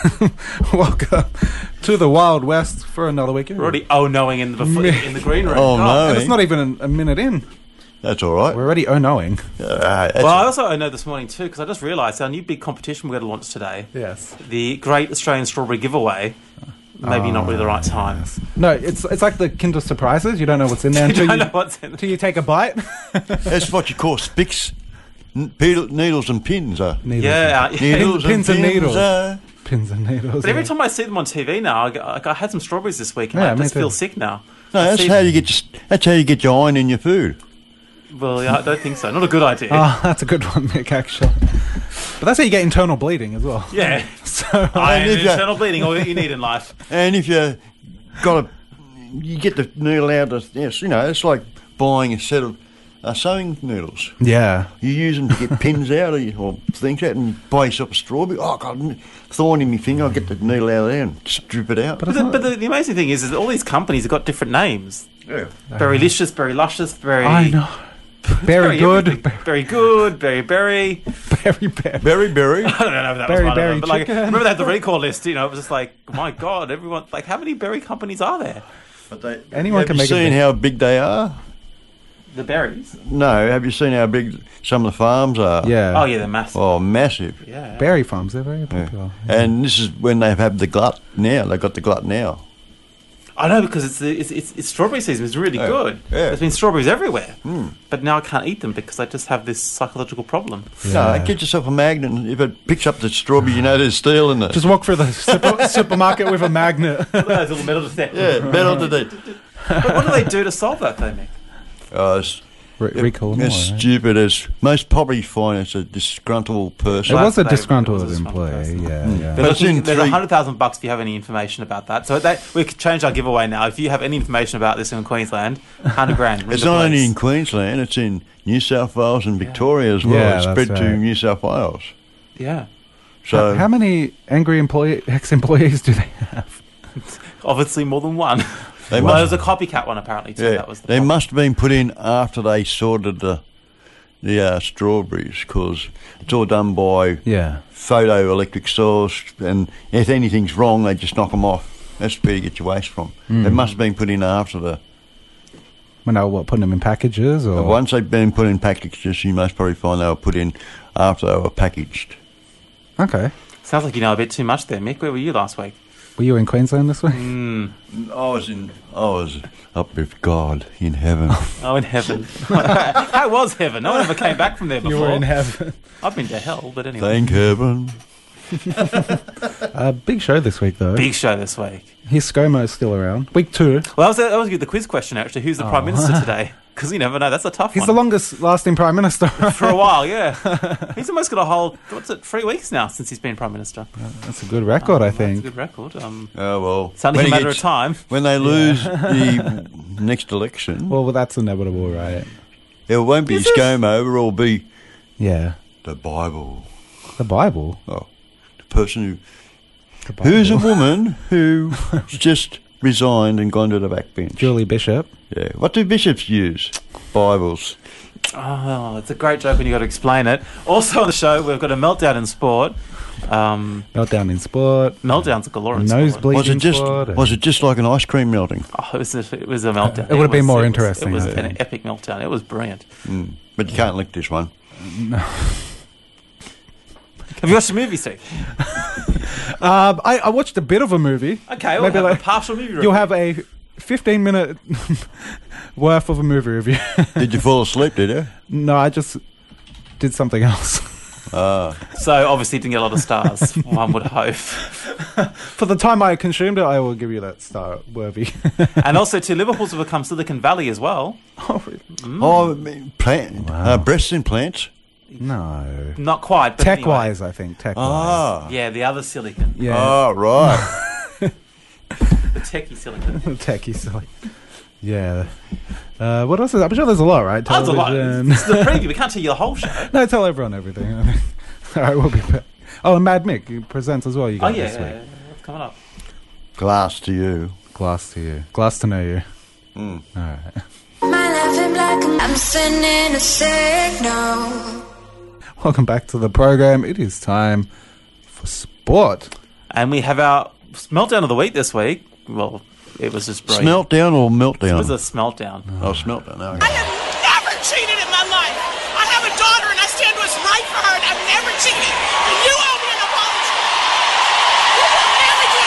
Welcome to the Wild West for another weekend. We're already knowing in the green room. And it's not even a minute in. That's all right. We're already knowing. Well, I also know this morning too, because I just realised our new big competition we're going to launch today. Yes. The Great Australian Strawberry Giveaway. Maybe not really the right time. Yes. No, it's like the Kinder Surprises. You don't know what's in there until you take a bite. That's what you call Spix. Needles and pins are. Needles Pins and needles. Pins and needles. But every time I see them on TV now, I had some strawberries this week, and I just feel sick now. No, that's how you get your iron in your food. Well, yeah, I don't think so. Not a good idea. Oh, that's a good one, Mick, actually. But that's how you get internal bleeding as well. Yeah. So internal bleeding, all you need in life. And if you get the needle out, it's like buying a set of sewing needles. Yeah. You use them to get pins out or things out and buy yourself a strawberry. Oh, God, thorn in my finger, I'll get the needle out of there and strip it out. But the amazing thing is that all these companies have got different names. Yeah. Berry-licious, Berry-luscious, Berry... I know. Very good. Very good. Berry. Berry. I don't know if that was one of them. But like, remember they had the recall list, it was just like, my God, everyone, like, how many berry companies are there? But anyone can make it. Have you seen how big they are? The berries? No, have you seen how big some of the farms are? Yeah. Oh, yeah, they're massive. Oh, massive. Yeah. Berry farms, they're very popular. Yeah. And this is when they've had the glut now. They've got the glut now. I know, because it's strawberry season. It's really good. Yeah. There's been strawberries everywhere. But now I can't eat them because I just have this psychological problem. Yeah. No, get yourself a magnet. And if it picks up the strawberry, there's steel in it. Just walk through the supermarket with a magnet. Those little metal detectors. Yeah, metal detector. But what do they do to solve that, though, Mick? Recall them as stupid as most probably find it's a disgruntled person. It was a disgruntled employee. Yeah. There's $100,000 if you have any information about that. So we could change our giveaway now. If you have any information about this in Queensland, $100,000. It's not only in Queensland; it's in New South Wales and Victoria as well. Yeah, it's spread to New South Wales. Yeah. So how many angry ex-employees do they have? Obviously, more than one. There was a copycat one apparently too. Yeah, That was they must have been put in after they sorted the strawberries, because it's all done by photoelectric source, and if anything's wrong, they just knock them off. That's where you get your waste from. They must have been put in after the. When they were putting them in packages, or once they've been put in packages, you most probably find they were put in after they were packaged. Okay. Sounds like you know a bit too much there, Mick. Where were you last week? Were you in Queensland this week? I was up with God in heaven. Oh, in heaven. How was heaven? No one ever came back from there before. You were in heaven. I've been to hell, but anyway. Thank heaven. Big show this week, though. Big show this week. His ScoMo is still around. Week 2. Well, that was the quiz question, actually. Who's the Prime Minister today? Because you never know. That's a tough one. He's the longest-lasting Prime Minister. For a while, yeah. He's almost got a whole, 3 weeks now since he's been Prime Minister. That's a good record, I think. That's a good record. It's only a matter of time. When they lose the next election... Well, that's inevitable, right? It won't be ScoMo, it will be... Yeah. The Bible. The Bible? Oh. The person who's a woman who just resigned and gone to the backbench. Julie Bishop. Yeah. What do bishops use? Bibles. Oh, it's a great joke when you got to explain it. Also on the show, we've got a meltdown in sport. Meltdown in sport. Meltdowns galore in sport. Was it just like an ice cream melting? Oh, it was a meltdown. It would have been more interesting. It was an epic meltdown. It was brilliant. But you can't lick this one. No. Have you watched the movie, Steve? I watched a bit of a movie. Okay, we'll have a partial movie review. You'll have a 15-minute worth of a movie review. Did you fall asleep, did you? No, I just did something else. So obviously didn't get a lot of stars, one would hope. For the time I consumed it, I will give you that star worthy. And also to Liverpool's have become Silicon Valley as well. Oh, really? Breast implants? No. Not quite. But Tech-wise, I think. Tech-wise. Yeah, the other silicon. Yeah. Oh, right. The techie silicon. Techie silicon. Yeah. What else is that? I'm sure there's a lot, right? There's a lot. It's the preview. We can't tell you the whole show. No, tell everyone everything. All right, we'll be back. Oh, and Mad Mick presents as well, you guys, this week. Yeah. What's coming up? Glass to you. Glass to you. Glass to know you. All right. My life in black, I'm sending a signal. Welcome back to the program. It is time for sport. And we have our meltdown of the week this week. Well, it was just brilliant. Smeltdown or meltdown? It was a smeltdown. Oh, smeltdown. No. I have never cheated in my life. I have a daughter and I stand what's right for her and I've never cheated. And you owe me an apology. You will never do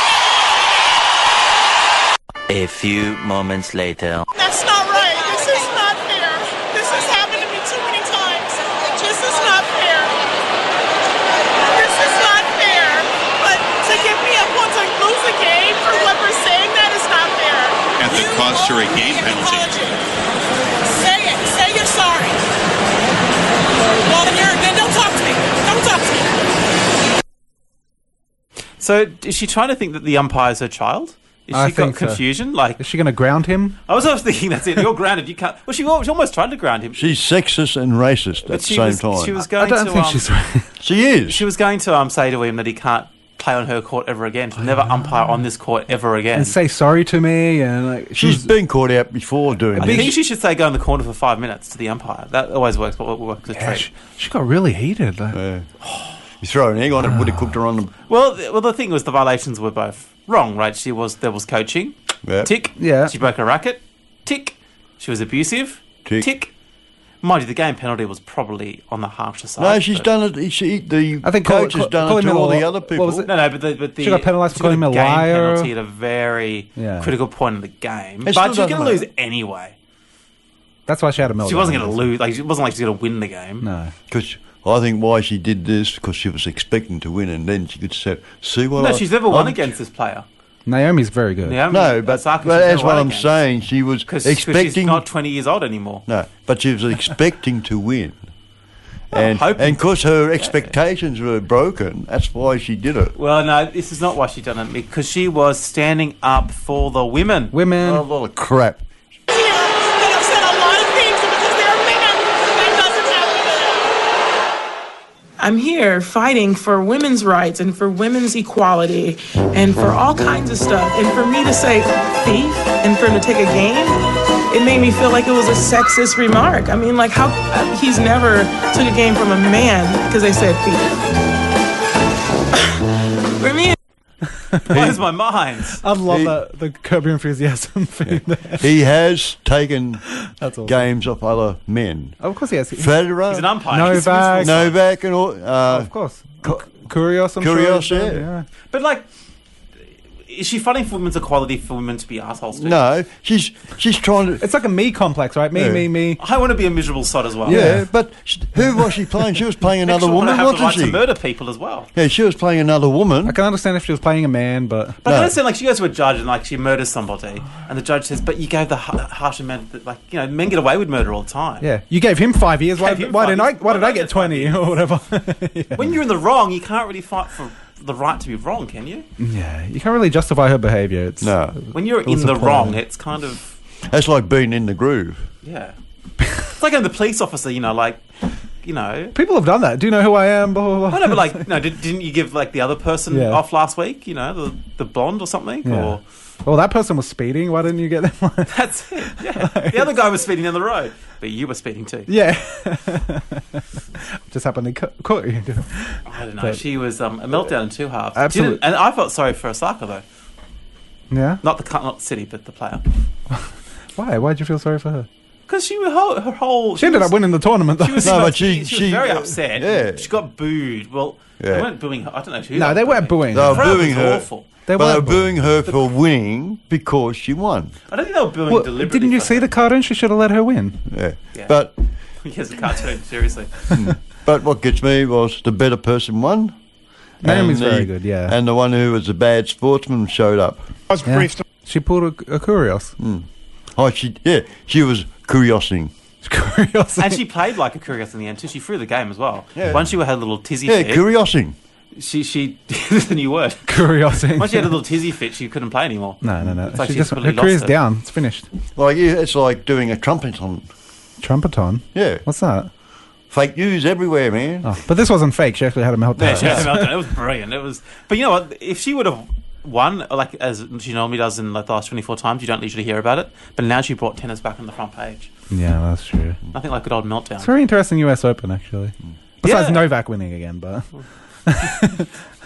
it. A few moments later. That's not right. This is not fair. This has happened to me too many times. This is not fair. This is not fair. But to give me a point to lose a game for what we're saying, that is not fair. At the cost her a game penalty. Say it. Say you're sorry. Well, then don't talk to me. Don't talk to me. So, is she trying to think that the umpire is her child? Is she got confusion? So. Like, is she going to ground him? I was thinking that's it. You're grounded. You can't. Well, she almost tried to ground him. She's sexist and racist at the same time. She was going I don't think she's right. She is. She was going to say to him that he can't play on her court ever again. To never umpire on this court ever again. And say sorry to me. And like, she's been caught out before doing I this. think she should say go in the corner for 5 minutes to the umpire. That always works. But what works is trick. She got really heated. Like. You throw an egg on it, would have cooked her on them. Well, the thing was the violations were both wrong, right? There was coaching. Yep. Tick. Yeah. She broke a racket. Tick. She was abusive. Tick. Tick. Mind you, the game penalty was probably on the harsher side. No, she's done it. I think coach has done it to all the other people. No, but she got penalised for calling him a liar. Penalty at a very critical point in the game. It but she's going to lose anyway. That's why she had a meltdown. She wasn't going to lose. Like, it wasn't like she was going to win the game. No. Because I think why she did this, because she was expecting to win, and then she could say, see what she's never won against this player. Naomi's very good. No, but that's what I'm saying. She was expecting... she's not 20 years old anymore. No, but she was expecting to win. And because her expectations were broken, that's why she did it. Well, no, this is not why she done it, because she was standing up for the women. Women. Oh, a lot of crap. I'm here fighting for women's rights and for women's equality and for all kinds of stuff. And for me to say thief and for him to take a game, it made me feel like it was a sexist remark. I mean, like, how he's never took a game from a man because they said thief. For me, blows my mind. I love the Curb Your Enthusiasm thing there. He has taken games off other men. Of course he has. Federer. He's an umpire. Novak and all. Of course. Kyrgios, I'm sure. Yeah. But, like, is she fighting for women's equality for women to be assholes too? No, she's trying to... It's like a me complex, right? Me. I want to be a miserable sod as well. Yeah, but who was she playing? She was playing another woman, wasn't she? To murder people as well. Yeah, she was playing another woman. I can understand if she was playing a man, but... But I understand, like, she goes to a judge and, like, she murders somebody, and the judge says, but you gave the harsher man... Like, you know, men get away with murder all the time. Yeah, you gave him 5 years. Why did I get 20 or whatever? Yeah. When you're in the wrong, you can't really fight for the right to be wrong, can you? Yeah, you can't really justify her behaviour. No. When you're in the wrong, it's kind of... That's like being in the groove. Yeah. It's like the police officer, you know, like, you know... People have done that. Do you know who I am? Blah, blah, blah. I know, but, like, no, didn't you give, like, the other person off last week, you know, the blonde or something? Yeah. Or... Well, that person was speeding. Why didn't you get them? That's it, yeah. The other guy was speeding down the road, but you were speeding too. Yeah. Just happened to caught you. I don't know. But she was a meltdown in two halves. Absolutely. And I felt sorry for Osaka, though. Yeah? Not the city, but the player. Why? Why'd you feel sorry for her? Because she was She ended up winning the tournament, though. She was very upset. Yeah. She got booed. Well, they weren't booing her. I don't know who. No, they weren't booing her. They were booing her. Awful. They were booing her for winning because she won. I don't think they were booing deliberately. Didn't you see the cartoon? She should have let her win. Yeah. But... Yes, the cartoon, seriously. But what gets me was the better person won. Naomi's very good, yeah. And the one who was a bad sportsman showed up. She pulled a Kyrgios. Oh, she was Kyrgiosing. And she played like a Kyrgios in the end too. She threw the game as well. Yeah. Once she had a little tizzy fit. Yeah, Kyrgiosing. She the new word. Kyrgiosing. Once she had a little tizzy fit, she couldn't play anymore. No. It's like her career's down. It's finished. Like it's like doing a trumpeton. Trumpeton? Yeah. What's that? Fake news everywhere, man. Oh, but this wasn't fake. She actually had a meltdown. Yeah, she had a meltdown. It was brilliant. But you know what? If she would have won, like as she normally does in like the last 24 times, you don't usually hear about it. But now she brought tennis back on the front page. Yeah, that's true. Nothing like good old meltdown. It's very interesting US Open, actually. Besides Novak winning again, but...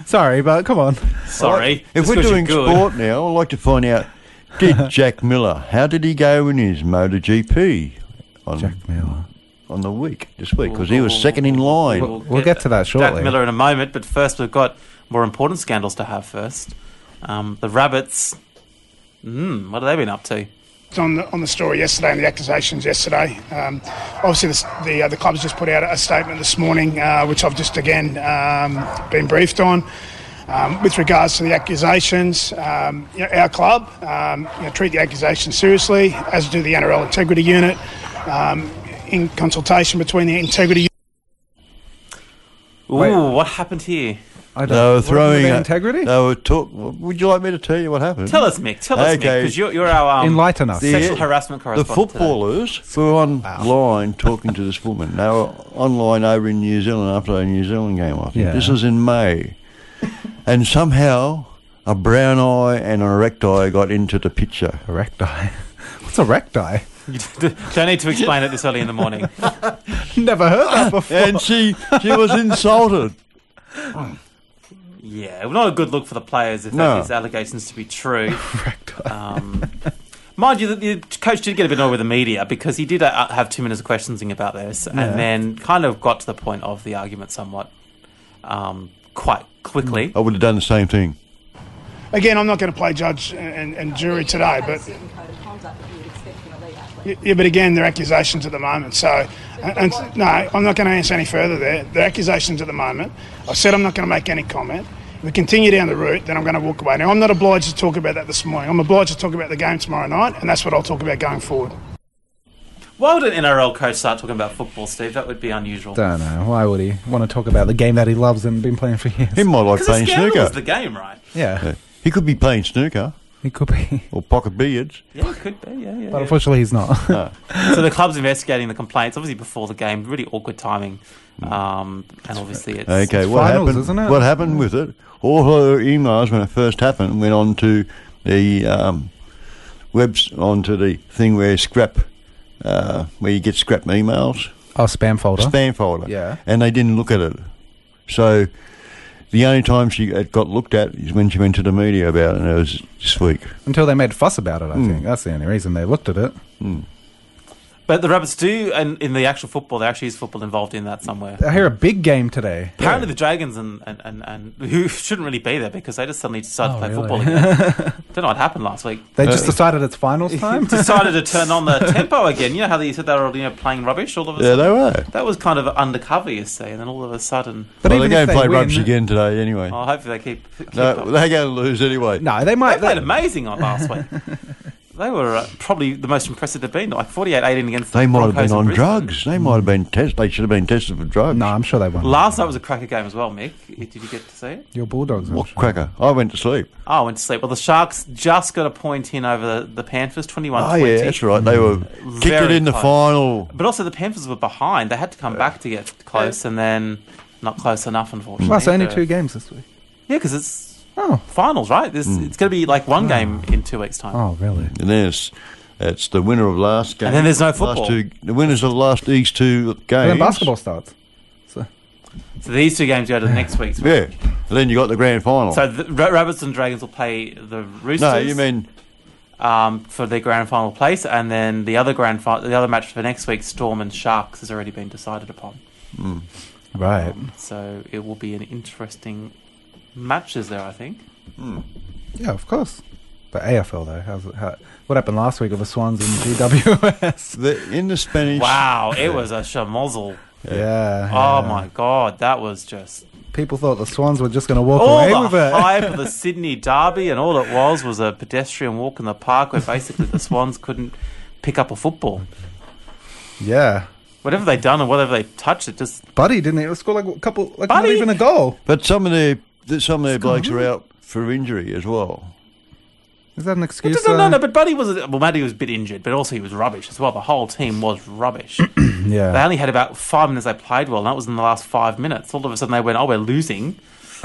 Sorry, but come on. Sorry. If just we're 'cause doing you're good. sport now, I'd like to find out, did Jack Miller, how did he go in his MotoGP Jack Miller. on the week, this week? Because he was second in line. We'll get to that shortly. Jack Miller in a moment, but first we've got more important scandals to have first. The Rabbits, what have they been up to? On the story yesterday and the accusations yesterday. Obviously, the club's just put out a statement this morning, which I've just again been briefed on. With regards to the accusations, our club treat the accusations seriously, as do the NRL Integrity Unit, in consultation between the Integrity Unit. Ooh, what happened here? I They were throwing integrity. They were would you like me to tell you what happened? Tell us, Mick. Tell us, Mick, because you're our Enlighten us. sexual harassment The correspondent. footballers were online talking to this woman. They were online over in New Zealand after a New Zealand game, I think. Yeah. This was in May. And somehow a brown eye and an erect eye got into the picture. Erect eye. What's a erect eye? You don't need to explain it this early in the morning. Never heard that before. And she was insulted. Yeah, not a good look for the players if No. these allegations to be true. Erect eye. Mind you, the coach did get a bit annoyed with the media because he did have 2 minutes of questioning about this and then kind of got to the point of the argument somewhat quite quickly. I would have done the same thing. Again, I'm not going to play judge and jury today, but but again, they're accusations at the moment. So, no, I'm not going to answer any further there. They're accusations at the moment. I said I'm not going to make any comment. If we continue down the route, then I'm going to walk away. Now, I'm not obliged to talk about that this morning. I'm obliged to talk about the game tomorrow night, and that's what I'll talk about going forward. Why would an NRL coach start talking about football, Steve? That would be unusual. Don't know. Why would he want to talk about the game that he loves and been playing for years? He might like Because the playing scandal snooker. is the game, right? Yeah, He could be playing snooker he could be. or pocket billiards. Yeah, it could be. Yeah. But unfortunately, he's not. So the club's investigating the complaints, obviously before the game. Really awkward timing. And obviously it's... Okay, what finals, happened? isn't it? What happened with it? All her emails when it first happened went on to the onto the thing where where you get scrap emails, Spam folder. spam folder. Yeah. And they didn't look at it. So the only time it got looked at is when she went to the media about it, and it was this week. Until they made fuss about it, I think. That's the only reason they looked at it. But the Rabbits do, and in the actual football, there actually is football involved in that somewhere. I hear a big game today. Apparently the Dragons and who shouldn't really be there because they just suddenly decided to play really? football again. Don't know what happened last week. They just decided it's finals time? Decided to turn on the tempo again. You know how they said they were playing rubbish all of a Yeah, sudden? they were. That was kind of undercover, you see, and then all of a sudden... But Well, even they're if going to they play win- rubbish again today anyway. Oh, hopefully they keep No, up. they're going to lose anyway. No, they might. They played amazing on last week. They were probably the most impressive they've been, like 48-18 against the They might have Broncos been in on Brisbane. drugs. They might have been tested. They should have been tested for drugs. No, I'm sure they won. Last night was a cracker game as well, Mick. Did you get to see it? Your Bulldogs. I'm What sure. cracker? I went to sleep. Oh, I went to sleep. Well, the Sharks just got a point in over the Panthers, 21-20. Oh, yeah, that's right. They were kicked it Very in the close. final. But also the Panthers were behind. They had to come back to get close, and then not close enough, unfortunately. Well, so only But- 2 games this week. Yeah, because it's Oh. finals, right? It's going to be like one game in 2 weeks' time. Oh, really? And that's the winner of last game. And then there's no football. The winners of these two games. And then basketball starts. So these 2 games go to next week's. Yeah. And then you got the grand final. So the Rabbits and Dragons will play the Roosters. No, you mean... for the grand final place, and then the other the other match for next week, Storm and Sharks, has already been decided upon. Right. So it will be an interesting matches there, I think. Yeah, of course. But AFL, though, what happened last week with the Swans and GWS? In the Spanish... Wow, it was a shamozzle. Yeah. Oh my god, that was just People thought the Swans were just going to walk all away the with it. hype of the Sydney Derby, and all it was a pedestrian walk in the park where basically the Swans couldn't pick up a football. Yeah. Whatever they done and whatever they touched, it just Buddy didn't he? Score like a couple, like not Buddy? even a goal. But some of their blokes are out for injury as well. Is that an excuse? No. But Buddy Matty was a bit injured, but also he was rubbish as well. The whole team was rubbish. They Yeah. only had about 5 minutes they played well, and that was in the last 5 minutes. All of a sudden they went, "Oh, we're losing."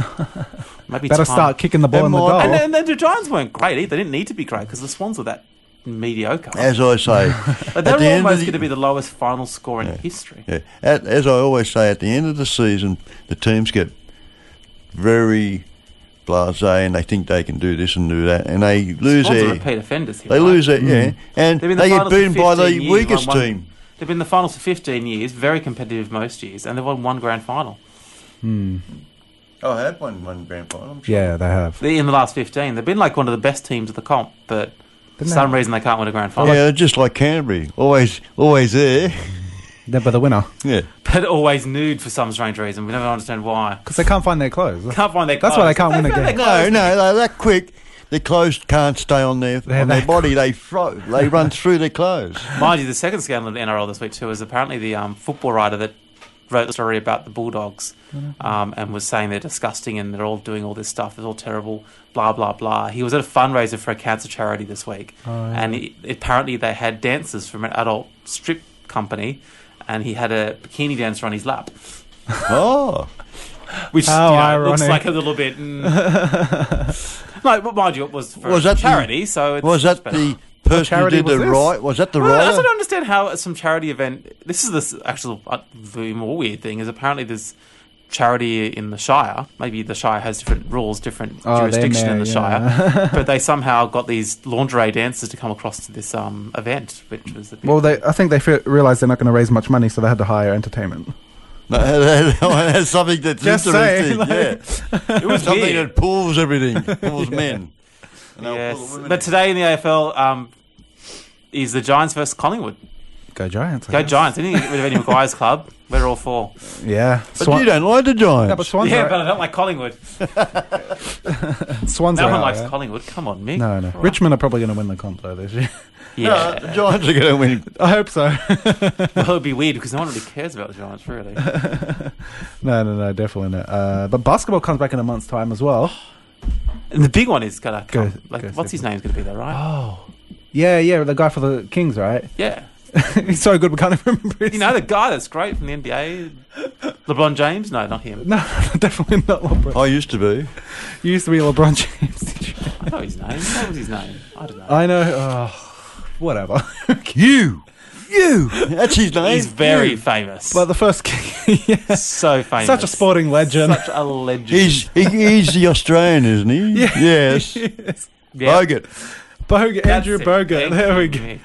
Maybe Better time. start kicking the ball in the goal. And then the Giants weren't great either. They didn't need to be great because the Swans were that mediocre. As I say, But at they're the end of almost the- going to be the lowest final score in history. as I always say, at the end of the season, the teams get very blasé and they think they can do this and do that, and they lose Swans are their... repeat offenders here. They right? lose it, yeah, and They've been in the they get finals for beaten by 15 the years, weakest won one- team. They've been in the finals for 15 years, very competitive most years, and they've won one grand final. Oh, I have won one grand final. I'm sure. Yeah, they have. In the last 15. They've been like one of the best teams of the comp, but for some reason they can't win a grand final. Yeah, just like Canterbury, always there. They're by the winner. Yeah, But always nude for some strange reason. We never understand why. Because they can't find their clothes. Can't find their clothes. That's why they can't win a game. no, they're that quick. Their clothes can't stay on their that body. They run through their clothes. Mind you, the second scandal in the NRL this week too is apparently the football writer that wrote the story about the Bulldogs and was saying they're disgusting and they're all doing all this stuff. It's all terrible, blah, blah, blah. He was at a fundraiser for a cancer charity this week. And apparently they had dancers from an adult strip company and he had a bikini dancer on his lap. Oh. Which How looks ironic. like a little bit... No, but mind you, it was for that charity, so it's... Was that the person who charity did was the this? right? Was that the Well, I writer? also don't understand how at some charity event... This is the actual the more weird thing, is apparently there's charity in the Shire. Maybe the Shire has different rules, different jurisdiction in the Shire. But they somehow got these lingerie dancers to come across to this event, which was... Well, I think they realised they're not going to raise much money, so they had to hire entertainment. No, that's something that's Just interesting. saying, like- yeah, It was something weird. that pulls everything, pulls men. And they'll pull the Yes. women But in. today in the AFL is the Giants versus Collingwood. Go Giants. I Go guess. Giants. Anything to get rid of Eddie Maguire's club, we're all for. Yeah. But you don't like the Giants. Yeah, but Swans Yeah, are, but I don't like Collingwood. Swans No are one out, likes yeah? Collingwood. Come on, Mick. No. Right. Richmond are probably going to win the comp, though, this year. Yeah. The Giants are going to win. I hope so. Well, it would be weird because no one really cares about the Giants, really. No, definitely not. But basketball comes back in a month's time as well. And the big one is going to come. Go, What's his name's going to be there, right? Yeah, the guy for the Kings, right? Yeah. He's so good we can't even remember his You know, the guy that's great from the NBA? LeBron James? No, not him. No, definitely not LeBron. I used to be. You used to be LeBron James, did you? I know his name. What was his name? I don't know. I know. Whatever. You. That's his name. He's very You. famous. But the first King, yeah. So famous. Such a sporting legend. Such a legend. He's the Australian, isn't he? Yeah. Yes. Yes. Yeah. Bogut. Bogut, That's Andrew it. Bogut. Thank There we you, go. Mick.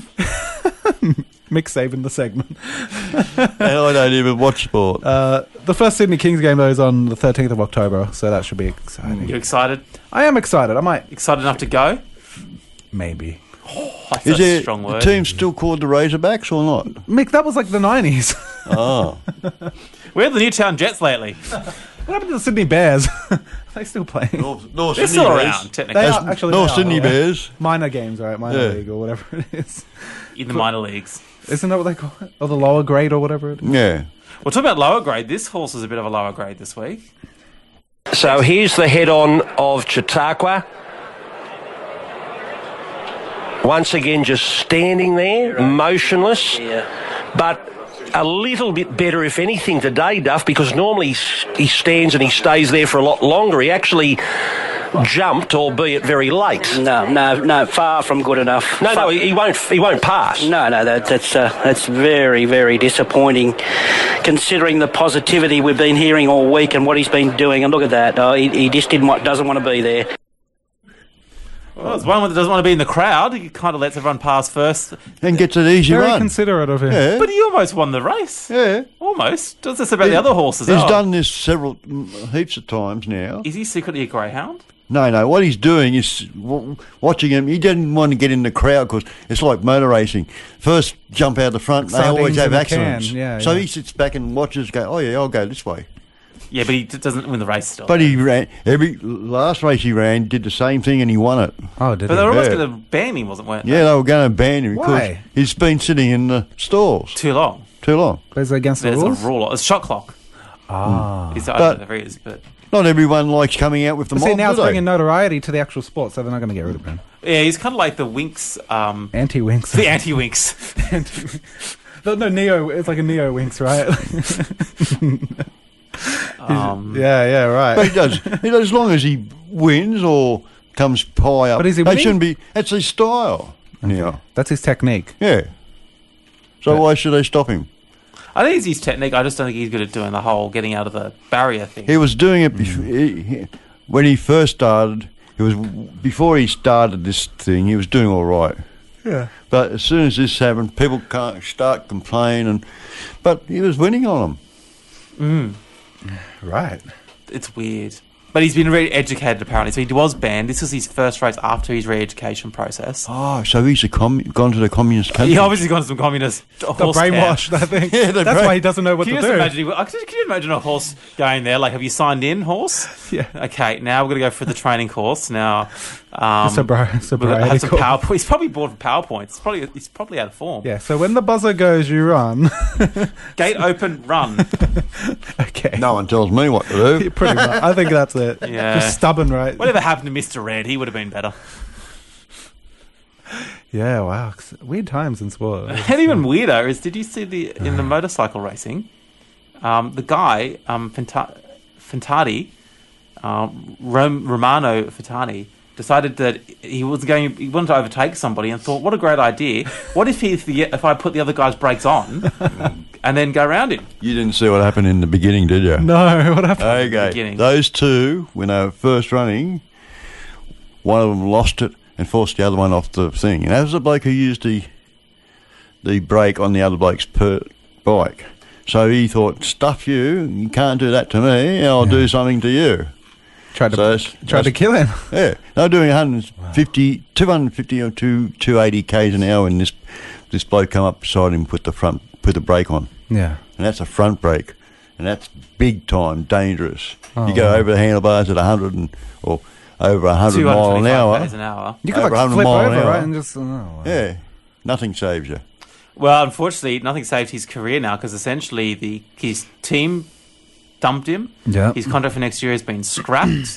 Mick saving the segment. Hell, I don't even watch sport. The first Sydney Kings game, though, is on the 13th of October, so that should be exciting. You excited? I am excited. I might. Excited enough to go? Maybe. That's Is a there strong the word. team still called the Razorbacks or not? Mick, that was like the 90s. Oh. Where are the Newtown Jets lately? What happened to the Sydney Bears? Are they still playing? North They're Sydney still Bears. around, technically. They are, actually. North they are, Sydney yeah. Bears. Minor games, right? Minor Yeah. league or whatever it is. In the minor leagues. Isn't that what they call it? Or the lower grade or whatever it is? Yeah. Well, talk about lower grade. This horse is a bit of a lower grade this week. So here's the head-on of Chautauqua. Once again, just standing there, motionless. But a little bit better, if anything, today, Duff, because normally he stands and he stays there for a lot longer. He actually jumped, albeit very late. No, far from good enough. No, he won't pass. No, that's very, very disappointing, considering the positivity we've been hearing all week and what he's been doing. And look at that, he just doesn't want to be there. Well, it's one that doesn't want to be in the crowd. He kind of lets everyone pass first. And gets an easy Very run. considerate of him. Yeah. But he almost won the race. Yeah. Almost. Does this about the other horses? He's Oh. done this heaps of times now. Is he secretly a greyhound? No. What he's doing is watching him. He didn't want to get in the crowd because it's like motor racing. First jump out the front, they always Sardines have in a accidents. can. Yeah, so yeah. he sits back and watches. Go, oh yeah, I'll go this way. Yeah, but he doesn't win the race still. But he ran every last race he ran, did the same thing, and he won it. Oh, did But they were he? almost Yeah. going to ban him, weren't they? Yeah, they were going to ban him because Why? he's been sitting in the stalls Too long. too long. Is it against the There's rules? a rule. It's shot clock. Ah. I don't But- know if it is, but... Not everyone likes coming out with the But mob, see, now do it's they? bringing notoriety to the actual sport, so they're not going to get rid of him. Yeah, he's kind of like the Winx... Anti-Winks. the anti-Winx. No, Neo. It's like a Neo Winks, right? Yeah, right. But he does. As long as he wins or comes high up. But is he they winning? shouldn't be. That's his style. Yeah. That's his technique. Yeah. So why should they stop him? I think it's his technique. I just don't think he's good at doing the whole getting out of the barrier thing. He was doing it before. when he first started, before he started this thing, he was doing all right. Yeah. But as soon as this happened, people can't start complaining. But he was winning on them. Right. It's weird. But he's been re-educated, apparently. So he was banned. This was his first race after his re-education process. Oh, so he's gone to the communist country. He obviously gone to some communist horse brainwashed, camp. I think. Yeah, that's why he doesn't know what Can to you do. just imagine? Can you imagine a horse going there? Like, have you signed in, horse? Yeah. Okay, now we're going to go for the training course. Now, sobriety we're going to have some course. PowerPoint. He's probably bored for PowerPoints. He's probably out of form. Yeah, so when the buzzer goes, you run. Gate open, run. Okay. No one tells me what to do. Pretty much. I think that's it. Yeah. Just stubborn, right? Whatever happened to Mr. Red? He would have been better. Yeah, wow. Weird times in sport. And even weirder is, did you see in the motorcycle racing, the guy, Fintani, Romano Fintani, decided that he wanted to overtake somebody and thought, what a great idea. What if I put the other guy's brakes on and then go around him? You didn't see what happened in the beginning, did you? No, what happened? Okay, those two, when they were first running, one of them lost it and forced the other one off the thing. And that was the bloke who used the brake on the other bloke's bike. So he thought, stuff you can't do that to me, I'll do something to you. Tried to kill him. Yeah, they were doing 250 or 280 k's an hour, and this bloke come up beside him, put the brake on. Yeah, and that's a front brake, and that's big time dangerous. Oh, you go over the handlebars at 100 or over 100 mile an hour. K's an hour. You could like flip over, right, and just yeah, nothing saves you. Well, unfortunately, nothing saved his career now because essentially his team dumped him. Yeah. His contract for next year has been scrapped.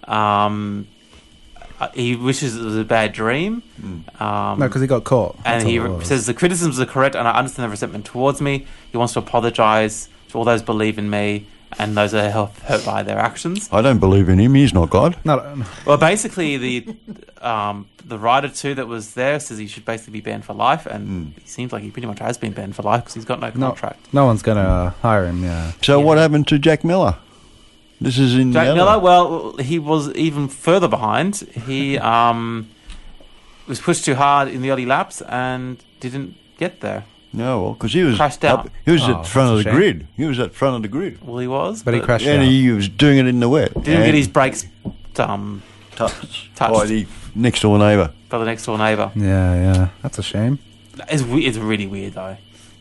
He wishes it was a bad dream. No, because he got caught. And he says the criticisms are correct and I understand the resentment towards me. He wants to apologise to all those who believe in me and those that are hurt by their actions. I don't believe in him. He's not God. No. Well, basically, the rider too that was there says he should basically be banned for life, and it seems like he pretty much has been banned for life because he's got no contract. No one's going to hire him. Yeah. So what happened to Jack Miller? This is in Jack Miller. Well, he was even further behind. He was pushed too hard in the early laps and didn't get there. No, well, because he was crashed out. He was at front of the grid. He was at front of the grid. Well, he was, but he crashed out. And he was doing it in the wet. Didn't get his brakes touched by the next door neighbour. By the next door neighbour. Yeah, that's a shame. It's really weird though.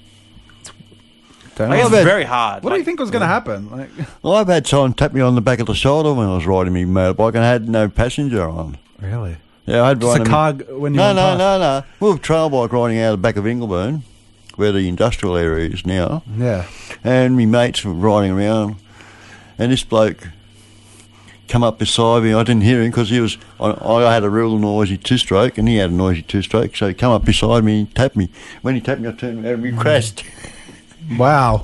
It's very hard. What do you think was going to happen? Well, I've had someone tap me on the back of the shoulder when I was riding my motorbike and I had no passenger on. Really? Yeah, I had just a car when you No. We were trail bike riding out of the back of Ingleburn, where the industrial area is now. Yeah. And me mates were riding around, and this bloke come up beside me. I didn't hear him because I had a real noisy two-stroke, and he had a noisy two-stroke. So he come up beside me, and tapped me. When he tapped me, I turned around and we crashed. Wow.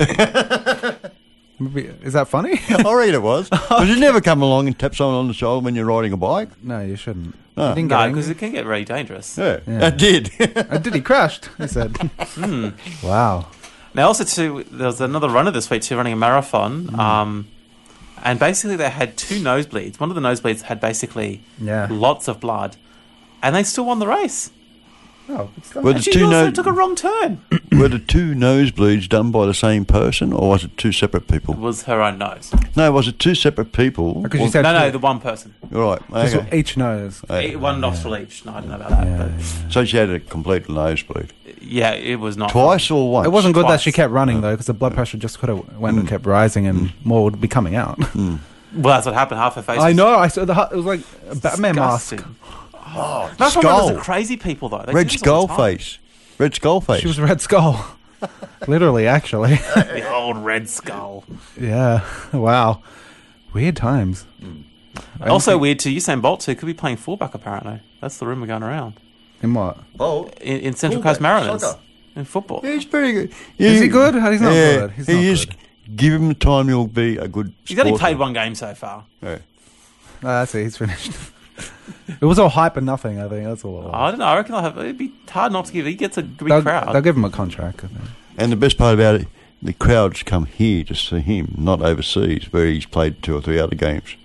Is that funny? I reckon it was. Because you never come along and tap someone on the shoulder when you're riding a bike. No, you shouldn't. No, because it can get really dangerous. Yeah. I did. He crashed, he said. Wow. Now, also, too, there was another runner this week, too, running a marathon. And basically, they had two nosebleeds. One of the nosebleeds had basically lots of blood. And they still won the race. Oh, and she also took a wrong turn. Were the two nosebleeds done by the same person, or was it two separate people? It was her own nose. No, was it two separate people? Because you said no, the one person. Right, okay. Each nose. One nostril each. No, I don't know about that. So she had a complete nosebleed. Yeah, it was not. Twice or once? It wasn't good that she kept running, though, because the blood pressure just could have went and kept rising and more would be coming out. Well, that's what happened. Half her face. I know. I saw it was like a Batman mask. Oh, that's one of the crazy people, though. Red Skull face. Red Skull face. She was Red Skull. Literally, actually. The old Red Skull. Yeah. Wow. Weird times. Also weird, too. Usain Bolt, too, could be playing fullback, apparently. That's the rumour going around. In what? In Central Coast Mariners. Soccer. In football. Yeah, he's pretty good. Is he good? He's not good. He's not good. Give him the time, he'll be a good He's only played one game so far. Yeah. That's it. He's finished. It was all hype and nothing, I think. That's all. I don't know. I reckon it'd be hard not to give. He gets a big crowd. They'll give him a contract. I think. And the best part about it, the crowds come here to see him, not overseas, where he's played 2 or 3 other games.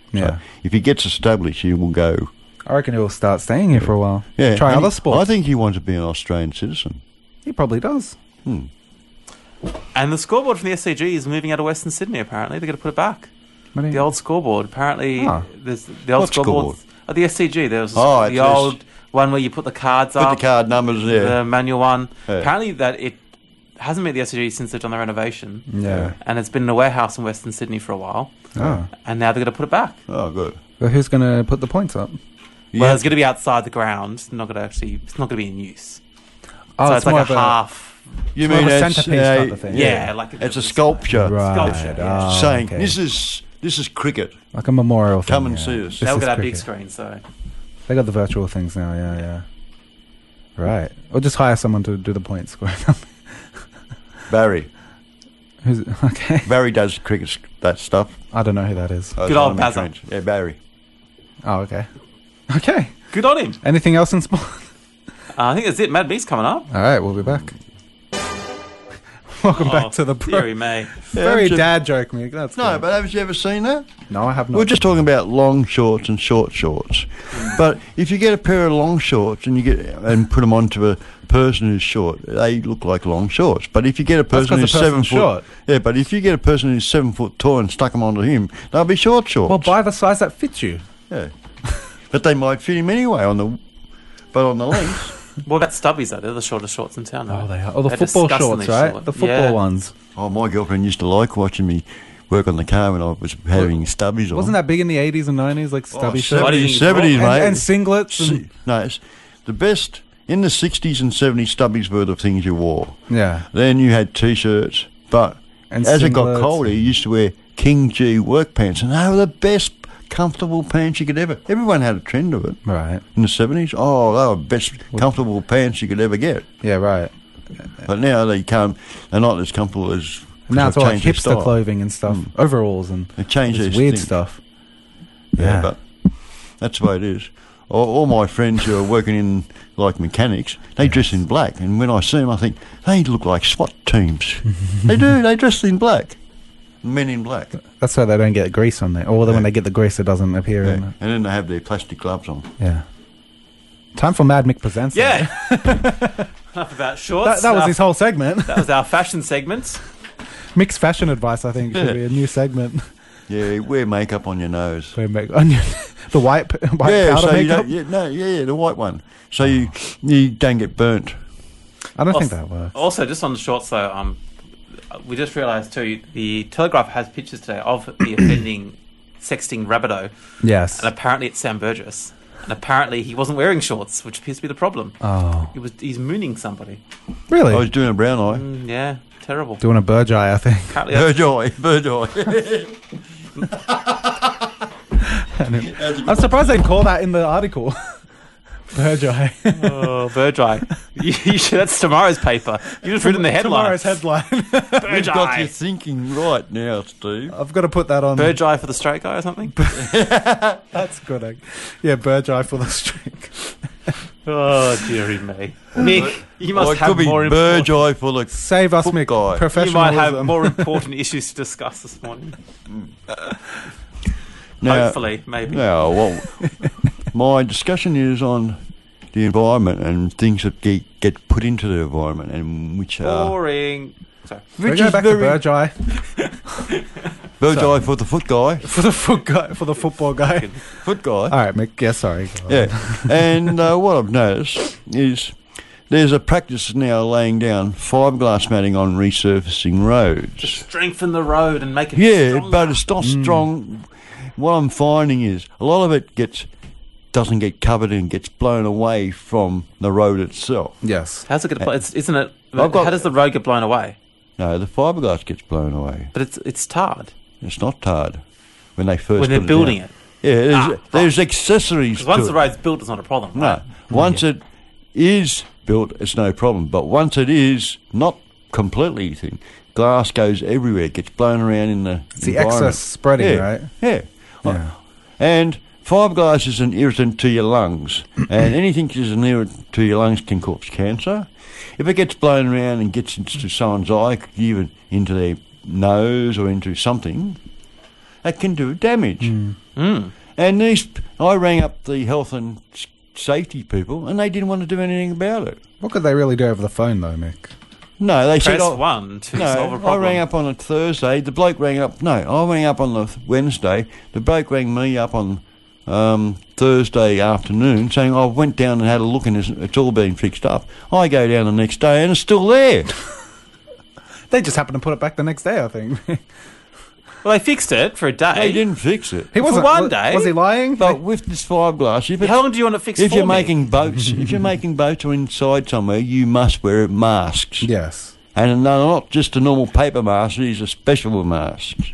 Yeah. If he gets established, he will go. I reckon he'll start staying here for a while. Yeah, Try and other sports. I think he wants to be an Australian citizen. He probably does. And the scoreboard from the SCG is moving out of Western Sydney, apparently. They're going to put it back. What do you- The old scoreboard. Apparently, there's the old What scoreboard. scoreboard? Oh, the SCG. There was Oh, the it's old one where you put the cards Put up. the card numbers there. The manual one. Yeah. Apparently that it hasn't been at the SCG since they've done the renovation. Yeah. And it's been in a warehouse in Western Sydney for a while. Oh. And now they're going to put it back. Oh, good. Well, who's going to put the points up? Well, it's going to be outside the ground. It's not going to be in use. Oh, so it's it's more like of a half. You More mean of a it's centerpiece type of thing. Yeah, like it's a sculpture. Right. Sculpture, yeah. Oh, saying okay. this is cricket. Like a memorial thing. Come and yeah. see us. This They'll is get our big cricket. screen, so. They got the virtual things now, yeah. Right. Or just hire someone to do the point scoring. Barry. Who's okay? Barry does cricket that stuff. I don't know who that is. Good old Bazza. Yeah, Barry. Oh, okay. Okay. Good on him. Anything else in sport? I think that's it. Mad Beast coming up. All right, we'll be back. Welcome back to the Deary May. Very haven't you- dad joke, me. That's No, good. but haven't you ever seen that? No, I have not. We're just talking about long shorts and short shorts. But if you get a pair of long shorts and put them onto a person who's short, they look like long shorts. But if you get a That's person 'cause who's the 7 person's foot, short. yeah. But if you get a person who's 7 foot tall and stuck them onto him, they'll be short shorts. Well, buy the size that fits you. Yeah, but they might fit him anyway on the length. What about stubbies, though? They're the shortest shorts in town, right? Oh, they are. Oh, the They're football disgustingly shorts, right? short. The football Yeah. ones. Oh, my girlfriend used to like watching me work on the car when I was having stubbies on. Wasn't that big in the 80s and 90s, like stubby shirts? 70s, mate. And singlets? And, No, it's the best in the 60s and 70s. Stubbies were the things you wore. yeah. Then you had T-shirts, but And as it got singlets. colder, you used to wear King G work pants, and they were the best comfortable pants you could ever. Everyone had a trend of it Right. in the 70s. Oh, they were the best comfortable pants you could ever get. Yeah, right. But now they're not as comfortable as. Now it's all like changed their hipster style. clothing and stuff. Overalls and They changed this their weird thing. stuff. Yeah, but that's the way it is. All my friends who are working in like mechanics, they dress in black, and when I see them, I think they look like SWAT teams. They do. They dress in black. Men in black. That's why they don't get grease on there. Or when they get the grease, it doesn't appear Yeah. in And then they have their plastic gloves on. Yeah. Time for Mad Mick Presents. Yeah. Enough about shorts. That was his whole segment. That was our fashion segment. Mick's fashion advice, I think, should be a new segment. Yeah, wear makeup on your nose. The white yeah, powder so you makeup. don't, the white one. So you don't get burnt. I don't think that works. Also, just on the shorts, though, we just realised too, the Telegraph has pictures today of the offending sexting Rabideau. Yes. And apparently it's Sam Burgess. And apparently he wasn't wearing shorts, which appears to be the problem. Oh. He's mooning somebody. Really? I was doing a brown eye. Yeah, terrible. Doing a bird's eye, I think. Apparently Bird eye. I'm surprised they call that in the article. Bird's eye. Oh, Bird's eye. That's tomorrow's paper. You just read in the headline. Tomorrow's headline. Bird's You've got eye. you thinking right now, Steve. I've got to put that on. Bird's eye for the straight guy or something? That's good. Yeah, bird's eye for the streak. Oh, dearie me. Nick, you must it have could be more Bird's important... eye for the Save us, foot Mick. guy. You Professionalism. might have more important issues to discuss this morning. Now- Hopefully, maybe. No, well, my discussion is on the environment and things that get put into the environment and which are Boring. Sorry. We which go is back to very bird's eye bird's eye for the foot guy, for the football guy. foot guy. All right, Mick. Yeah, sorry. Go on. Yeah, and what I've noticed is there's a practice now laying down fiberglass matting on resurfacing roads. Strengthen the road and make it Yeah, stronger. but it's not strong. What I'm finding is a lot of it doesn't get covered and gets blown away from the road itself. Yes. How's it going to... Isn't it... I've got- how does the road get blown away? No, the fiberglass gets blown away. But it's tarred. It's not tarred when they first When they're put building down. it. Yeah, there's accessories Because to once it. the road's built, it's not a problem. No, Right? once it is built, it's no problem. But once it is not completely thin, glass goes everywhere, gets blown around in the It's the environment. excess spreading, Yeah, right? Yeah. Yeah. And fiberglass is an irritant to your lungs, and anything that is an irritant to your lungs can cause cancer. If it gets blown around and gets into someone's eye, even into their nose or into something, that can do damage. Mm. And I rang up the health and safety people, and they didn't want to do anything about it. What could they really do over the phone, though, Mick? No, they Press said... one to solve a problem. I rang up on a Thursday. The bloke rang up... No, I rang up on the Wednesday. The bloke rang me up on Thursday afternoon saying, I went down and had a look and it's all been fixed up. I go down the next day and it's still there. They just happened to put it back the next day, I think. Well, they fixed it for a day. They didn't fix it. He wasn't, for one day. Was he lying? But with this fiberglass... How long do you want it fixed if for you're me? making boats, if you're making boats or inside somewhere, you must wear masks. Yes. And they're not just a normal paper mask, these are special masks.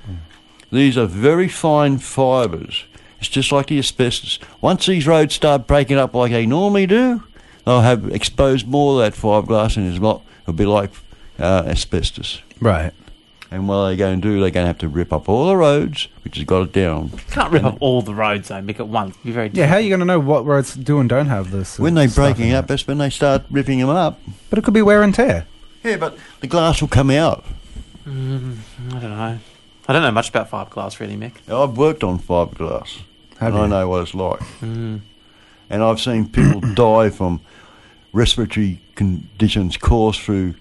These are very fine fibres. It's just like the asbestos. Once these roads start breaking up like they normally do, they'll have exposed more of that fiberglass and it'll be like asbestos. Right. And what they're going to do, they're going to have to rip up all the roads, which has got it down. You can't rip up all the roads, though, Mick, at once. It'd be very difficult. Yeah, how are you going to know what roads do and don't have this? When they're breaking up, that's when they start ripping them up. But it could be wear and tear. Yeah, but the glass will come out. I don't know. I don't know much about fiberglass, really, Mick. I've worked on fiberglass, and I know what it's like. And I've seen people die from respiratory conditions caused through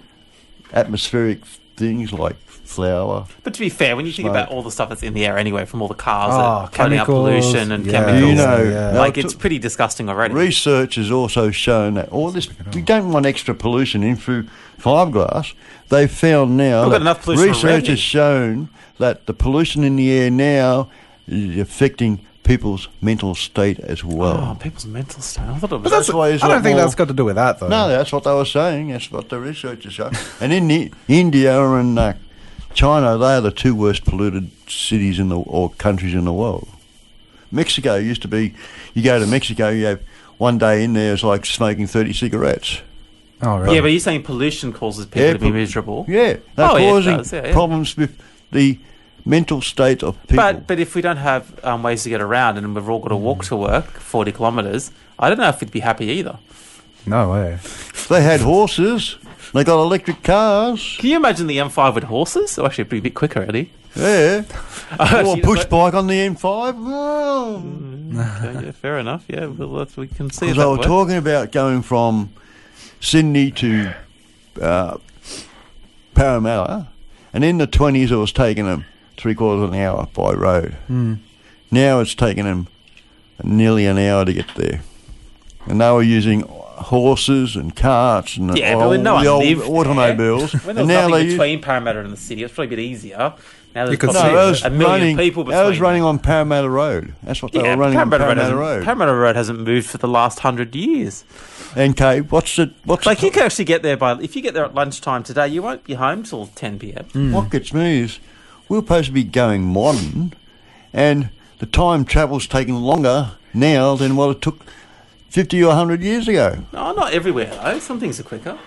atmospheric things like flour. But to be fair, when you think smoke. about all the stuff that's in the air anyway, from all the cars that putting out chemicals, pollution and yeah. chemicals, You know, like it's pretty disgusting already. Research has also shown that all this, we don't want extra pollution in through fiberglass. They've found now We've got enough pollution research already. has shown that the pollution in the air now is affecting people's mental state as well. Oh, people's mental state. I thought it was. But that's why it's I a lot don't think more- that's got to do with that, though. No, that's what they were saying. That's what the researchers show. And in India and China, they are the two worst polluted cities or countries in the world. Mexico used to be, you go to Mexico, you have one day in there, it's like smoking 30 cigarettes. Oh, right. Yeah, but you're saying pollution causes people to be miserable. Yeah, they're Oh, yeah, it causing does, yeah. problems with the mental state of people. But if we don't have ways to get around and we've all got to walk to work 40 kilometres, I don't know if we'd be happy either. No way. If they had horses, they got electric cars. Can you imagine the M5 with horses? Oh, actually, it'd be a bit quicker, really. Yeah. Or a Actually, push but- bike on the M5. Oh. Okay, yeah, fair enough. Yeah, well, we can see it Because that I was way. talking about going from Sydney to Parramatta, and in the 20s it was taking them 3/4 of an hour by road. Now it's taking them nearly an hour to get there. And they were using horses and carts and Yeah, but no one the old lived automobiles. When there And was now nothing they between Parramatta and the city, it's probably a bit easier. Now there's could probably see it. a million people between. I was running on Parramatta Road. That's what they were running on Parramatta Road. Parramatta Road hasn't moved for the last 100 years. And Kate, what's Like you can actually get there if you get there at lunchtime today, you won't be home till 10 p.m. What gets me is we're supposed to be going modern, and the time travel's taking longer now than what it took 50 or 100 years ago. No, not everywhere though. Some things are quicker.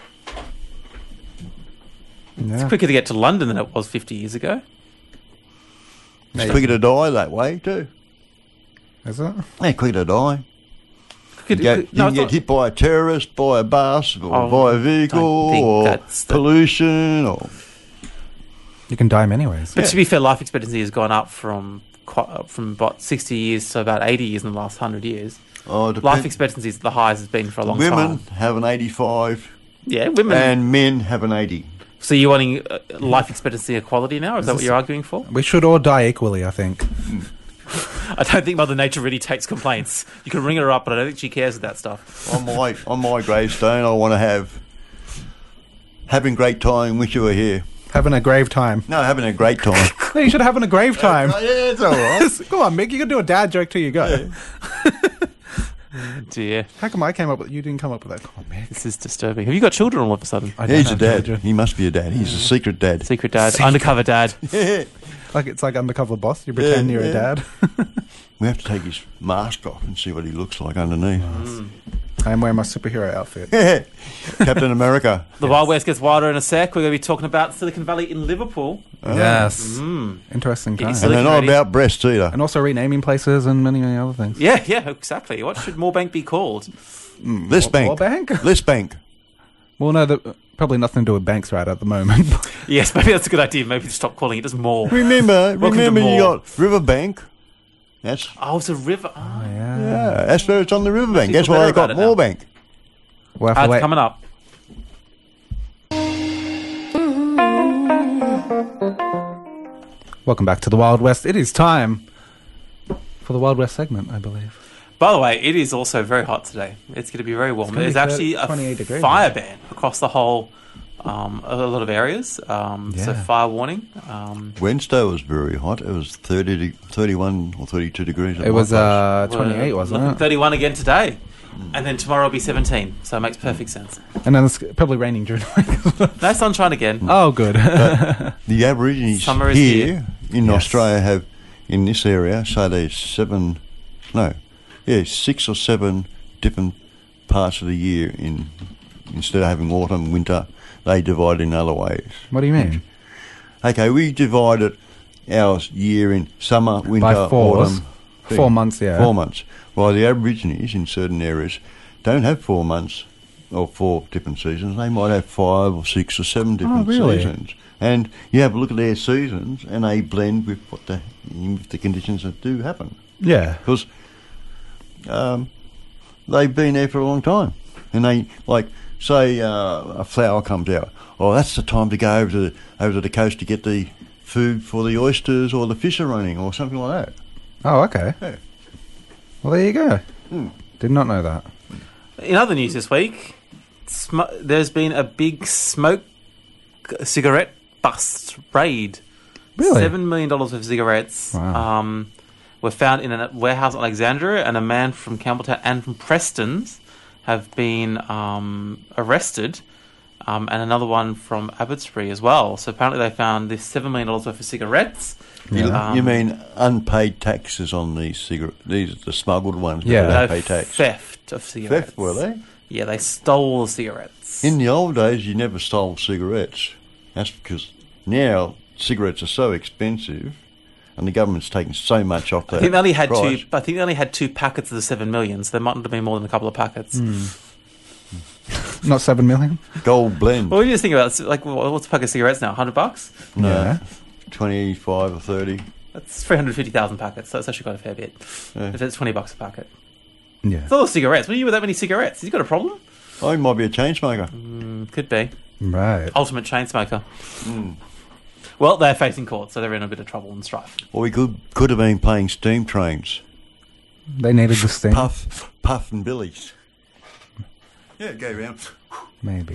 Yeah. It's quicker to get to London than it was 50 years ago. It's quicker to die that way too. Is it? Yeah, quicker to die. You No, can it's get not- hit by a terrorist, by a bus, or by a vehicle, don't think or that's the- pollution, or... You can die 'em anyways. But to be fair, life expectancy has gone up from about 60 years to about 80 years in the last 100 years. Oh, it Life depends. expectancy is the highest it's been for a long Women time. have an 85, Yeah, women. and men have an 80. So you're wanting life expectancy equality now? Is that what you're arguing for? We should all die equally, I think. I don't think Mother Nature really takes complaints. You can ring her up, but I don't think she cares with that stuff. On my gravestone, I want to have having great time. Wish you were here. Having a grave time. No, having a great time. No, you should have having a grave time. Yeah, it's all right. Come on, Mick. You can do a dad joke till you go. Dear, How come I came up with... You didn't come up with that? Come on, Mick. this is disturbing. Have you got children all of a sudden? I don't He's a have dad. children. He must be a dad. He's a secret dad. Secret dad, undercover dad. Yeah. Like it's like Undercover Boss. You pretend you're a yeah. dad. We have to take his mask off and see what he looks like underneath. I am wearing my superhero outfit. Captain America. The Wild West gets wilder in a sec. We're going to be talking about Silicon Valley in Liverpool. Yes. Interesting Getting time. And they're not ready. about breasts either. And also renaming places and many, many other things. Yeah, exactly. What should Moorebank be called? List War Bank. Bank? List Bank. Well, no, probably nothing to do with banks right at the moment. Yes, maybe that's a good idea. Maybe stop calling it just mall. Remember to you mall. got Riverbank. That's It's a river. Oh, yeah. That's where it's on the riverbank. Actually That's feel why they better got about it Moorbank. We'll have to It's wait. coming up. Welcome back to the Wild West. It is time for the Wild West segment, I believe. By the way, it is also very hot today. It's going to be very warm. It's gonna There's be actually 28 a degrees, fire right? ban across the whole, a lot of areas. So fire warning. Wednesday was very hot. It was 31 or 32 degrees. at It my was place. 28, wasn't Looking it? 31 again today. And then tomorrow will be 17. So it makes perfect sense. And then it's probably raining during the week. No sunshine again. Oh, good. The Aborigines Summer is here in Yes. Australia have, in this area, so there's 6 or 7 different parts of the year. Instead of having autumn, winter, they divide in other ways. What do you mean? Okay, we divided our year in summer, winter, By fours. autumn. 4 months, yeah. 4 months. While the Aborigines in certain areas don't have 4 months or 4 different seasons. They might have 5 or 6 or 7 different really? seasons. And you have a look at their seasons and they blend with what the conditions that do happen. Yeah. Because they've been there for a long time. And they, like, say a flower comes out. Oh, that's the time to go over to the coast to get the food for the oysters or the fish are running or something like that. Oh, okay. Yeah. Well, there you go. Did not know that. In other news this week, there's been a big smoke cigarette bust raid. Really? $7 million worth of cigarettes were found in a warehouse in Alexandria, and a man from Campbelltown and from Preston's have been arrested, and another one from Abbotsbury as well. So apparently they found this $7 million worth of cigarettes. You mean unpaid taxes on these cigarettes? These are the smuggled ones. Yeah. But they No, pay tax. theft of cigarettes. Theft, were they? Yeah, they stole the cigarettes. In the old days, you never stole cigarettes. That's because now cigarettes are so expensive, and the government's taking so much off that. I think they only had price. I think they only had 2 packets of the 7 million, so there mightn't have been more than a couple of packets. Not 7 million? Gold blend. What do you just think about? Like, what's a packet of cigarettes now? $100? No, Yeah. 25 or 30. That's 350,000 packets. So that's actually quite a fair bit. Yeah. If it's $20 a packet, Yeah. it's all the cigarettes. What do you do with that many cigarettes? Has he got a problem? Oh, he might be a chain smoker. Could be. Right. Ultimate chain smoker. Well, they're facing court, so they're in a bit of trouble and strife. Or he could have been playing steam trains. They needed the steam. Puff and Billies. Yeah, go round. Maybe.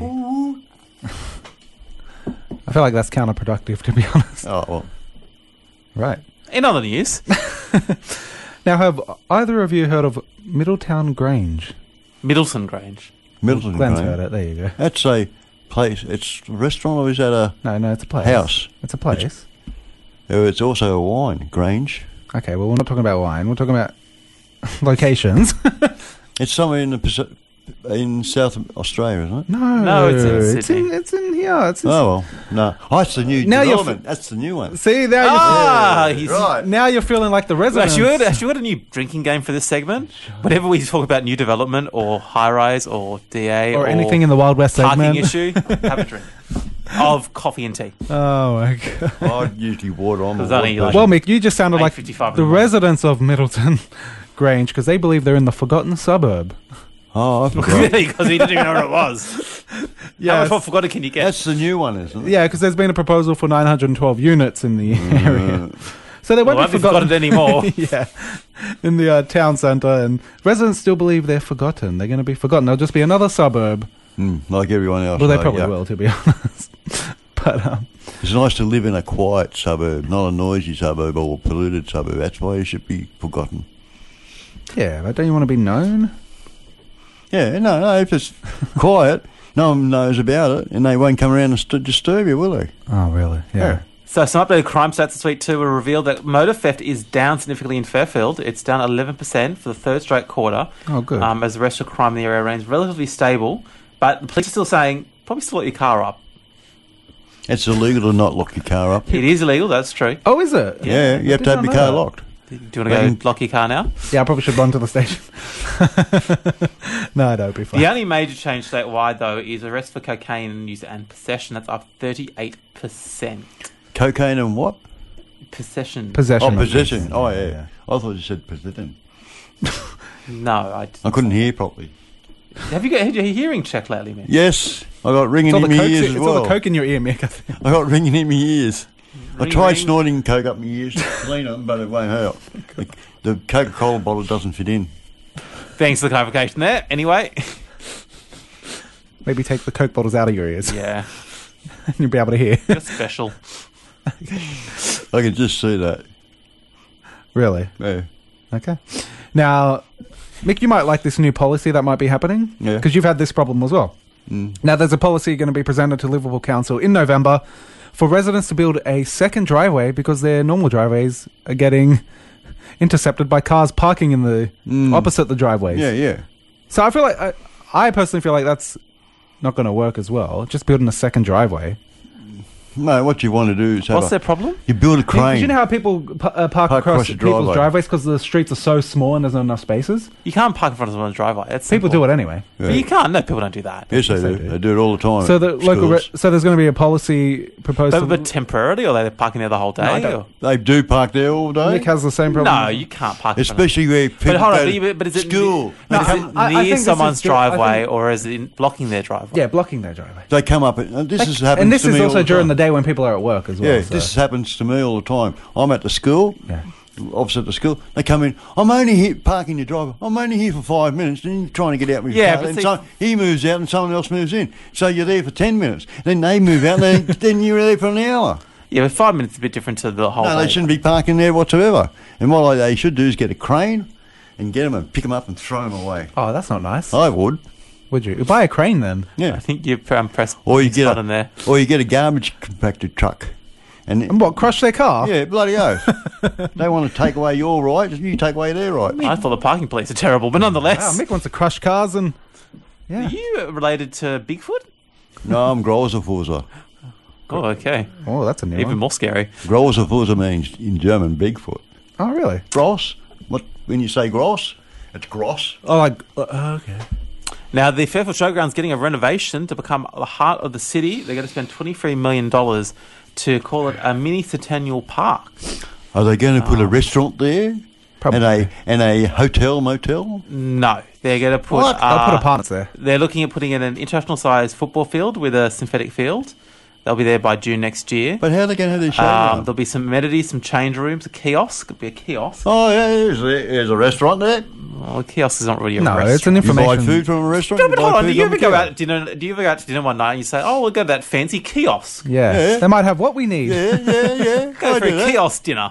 I feel like that's counterproductive, to be honest. Oh, well. Right. In other news, Now, have either of you heard of Middletown Grange? Middleton Grange. Middleton Glenn's Grange. heard it. There you go. That's a place. It's a restaurant or is that a No, it's a place. house? It's a place. It's also a wine, Grange. Okay, well, we're not talking about wine. We're talking about locations. It's somewhere in South Australia, isn't it? No, it's in Sydney. It's in here. It's in Oh, well, no. Oh, that's the new Now you're development. That's the new one. See, now He's now you're feeling like the residents. Actually, we got a new drinking game for this segment. Whenever we talk about new development or high-rise or DA or anything in the Wild West parking segment. issue, have a drink of coffee and tea. Oh my god. I'd usually water on. There's only, like, Well, Mick, you just sounded like 8:55 in the the morning. residents of Middleton Grange because they believe they're in the forgotten suburb. Oh, I forgot. Really? Because we didn't even know what it was. How much more forgotten can you get? That's the new one, isn't it? Yeah, because there's been a proposal for 912 units in the area. So they won't Well, be won't be forgotten anymore. Yeah, in the town centre, and residents still believe they're forgotten. They're going to be forgotten. They'll just be another suburb. Like everyone else. Well, they though, probably yeah. will, to be honest. But It's nice to live in a quiet suburb, not a noisy suburb or polluted suburb. That's why it should be forgotten. yeah, but don't you want to be known? Yeah, no, if it's quiet, no one knows about it, and they won't come around and disturb you, will they? Oh, really? Yeah. So some updated crime stats this week too will reveal that motor theft is down significantly in Fairfield. It's down 11% for the third straight quarter. Oh, good. As the rest of crime in the area remains relatively stable. But the police are still saying, probably still lock your car up. It's illegal to not lock your car up. It is illegal, that's true. Oh, is it? Yeah, you have to have your car locked. Do you want to go lock your car now? Yeah, I probably should run to the station. No, it'll be fine. The only major change statewide, though, is arrest for cocaine use and possession. That's up 38%. Cocaine and what? Possession. Possession. Oh, possession. Oh, yeah. I thought you said possession. No, I couldn't hear properly. Have you got your hearing checked lately, man? Yes, I got ringing in my ears as It's well. all the coke in your ear, Mick. I think. I got ringing in my ears. Ring, I tried ring. snorting coke up my ears to clean them, but it won't help. The Coca-Cola bottle doesn't fit in. Thanks for the clarification there. Anyway. Maybe take the coke bottles out of your ears. Yeah. And you'll be able to hear. You're special. I can just see that. Really? Yeah. Okay. Now, Mick, you might like this new policy that might be happening. Yeah. Because you've had this problem as well. Now, there's a policy going to be presented to Liverpool Council in November for residents to build a second driveway because their normal driveways are getting intercepted by cars parking in the opposite the driveways. Yeah, yeah. So I feel like I personally feel like that's not going to work as well. Just building a second driveway. No, what you want to do is have What's their problem? You build a crane. You know how people park across your people's driveway. driveways because the streets are so small and there's not enough spaces? You can't park in front of someone's driveway. That's People simple. do it anyway. Yeah. But you can't. No, people don't do that. Yes, they do. They do it all the time. So the at local, schools. so there's going to be a policy proposed. But temporarily, or they're parking there the whole day? I don't- or- They do park there all day. Nick has the same problem. No, you can't park in front of Especially where people But hold on, go to but is it school. No, They Is come- it I think near this someone's is good. I driveway, think- or is it blocking their driveway? Yeah, blocking their driveway. They come up, and this has happened And this to is me also all during time. the day when people are at work as well. Yeah, so. this happens to me all the time. I'm at the school, Yeah. opposite the school. They come in. I'm only here parking your driver. I'm only here for 5 minutes. Then you're trying to get out with your Yeah, car. but Then see- so he moves out and someone else moves in. So you're there for 10 minutes. Then they move out. Then you're there for an hour. Yeah, but 5 minutes is a bit different to the whole No, day. they shouldn't be parking there whatsoever. And what they should do is get a crane and get them and pick them up and throw them away. Oh, that's not nice. I would. Would you? Buy a crane then. Yeah. I think you pressed Or you get button there. or you get a garbage compactor truck. And what, crush their car? Yeah, bloody oath. They want to take away your right, you take away their right. I thought the parking police are terrible, but nonetheless. Wow, Mick wants to crush cars and... Are Yeah. you related to Bigfoot? No, I'm Großerfuser. Oh, okay. Oh, that's a new Even one. more scary. Großerfuser means in German Bigfoot. Oh, really? Gross? What, when you say gross, it's gross. Oh, like... okay. Now, the Fairfield Showground's getting a renovation to become the heart of the city. They're going to spend $23 million to call it a mini Centennial Park. Are they going to put a restaurant there? Probably. And a hotel, motel? No, they're going to put... What? They'll put apartments there. They're looking at putting in an international-sized football field with a synthetic field. They'll be there by June next year. But how are they going to have their showroom? There'll be some amenities, some change rooms, a kiosk. Could be a kiosk. Oh, yeah, there's a restaurant there. Well, a kiosk is not really a No, restaurant. it's an You information... buy food from a restaurant? No, you but buy hold on. Do food you from ever a go kiosk? out to dinner? Do you ever go out to dinner one night and you say, "Oh, we'll go to that fancy kiosk"? Yeah. They might have what we need. Yeah. Go I for a do that. kiosk dinner.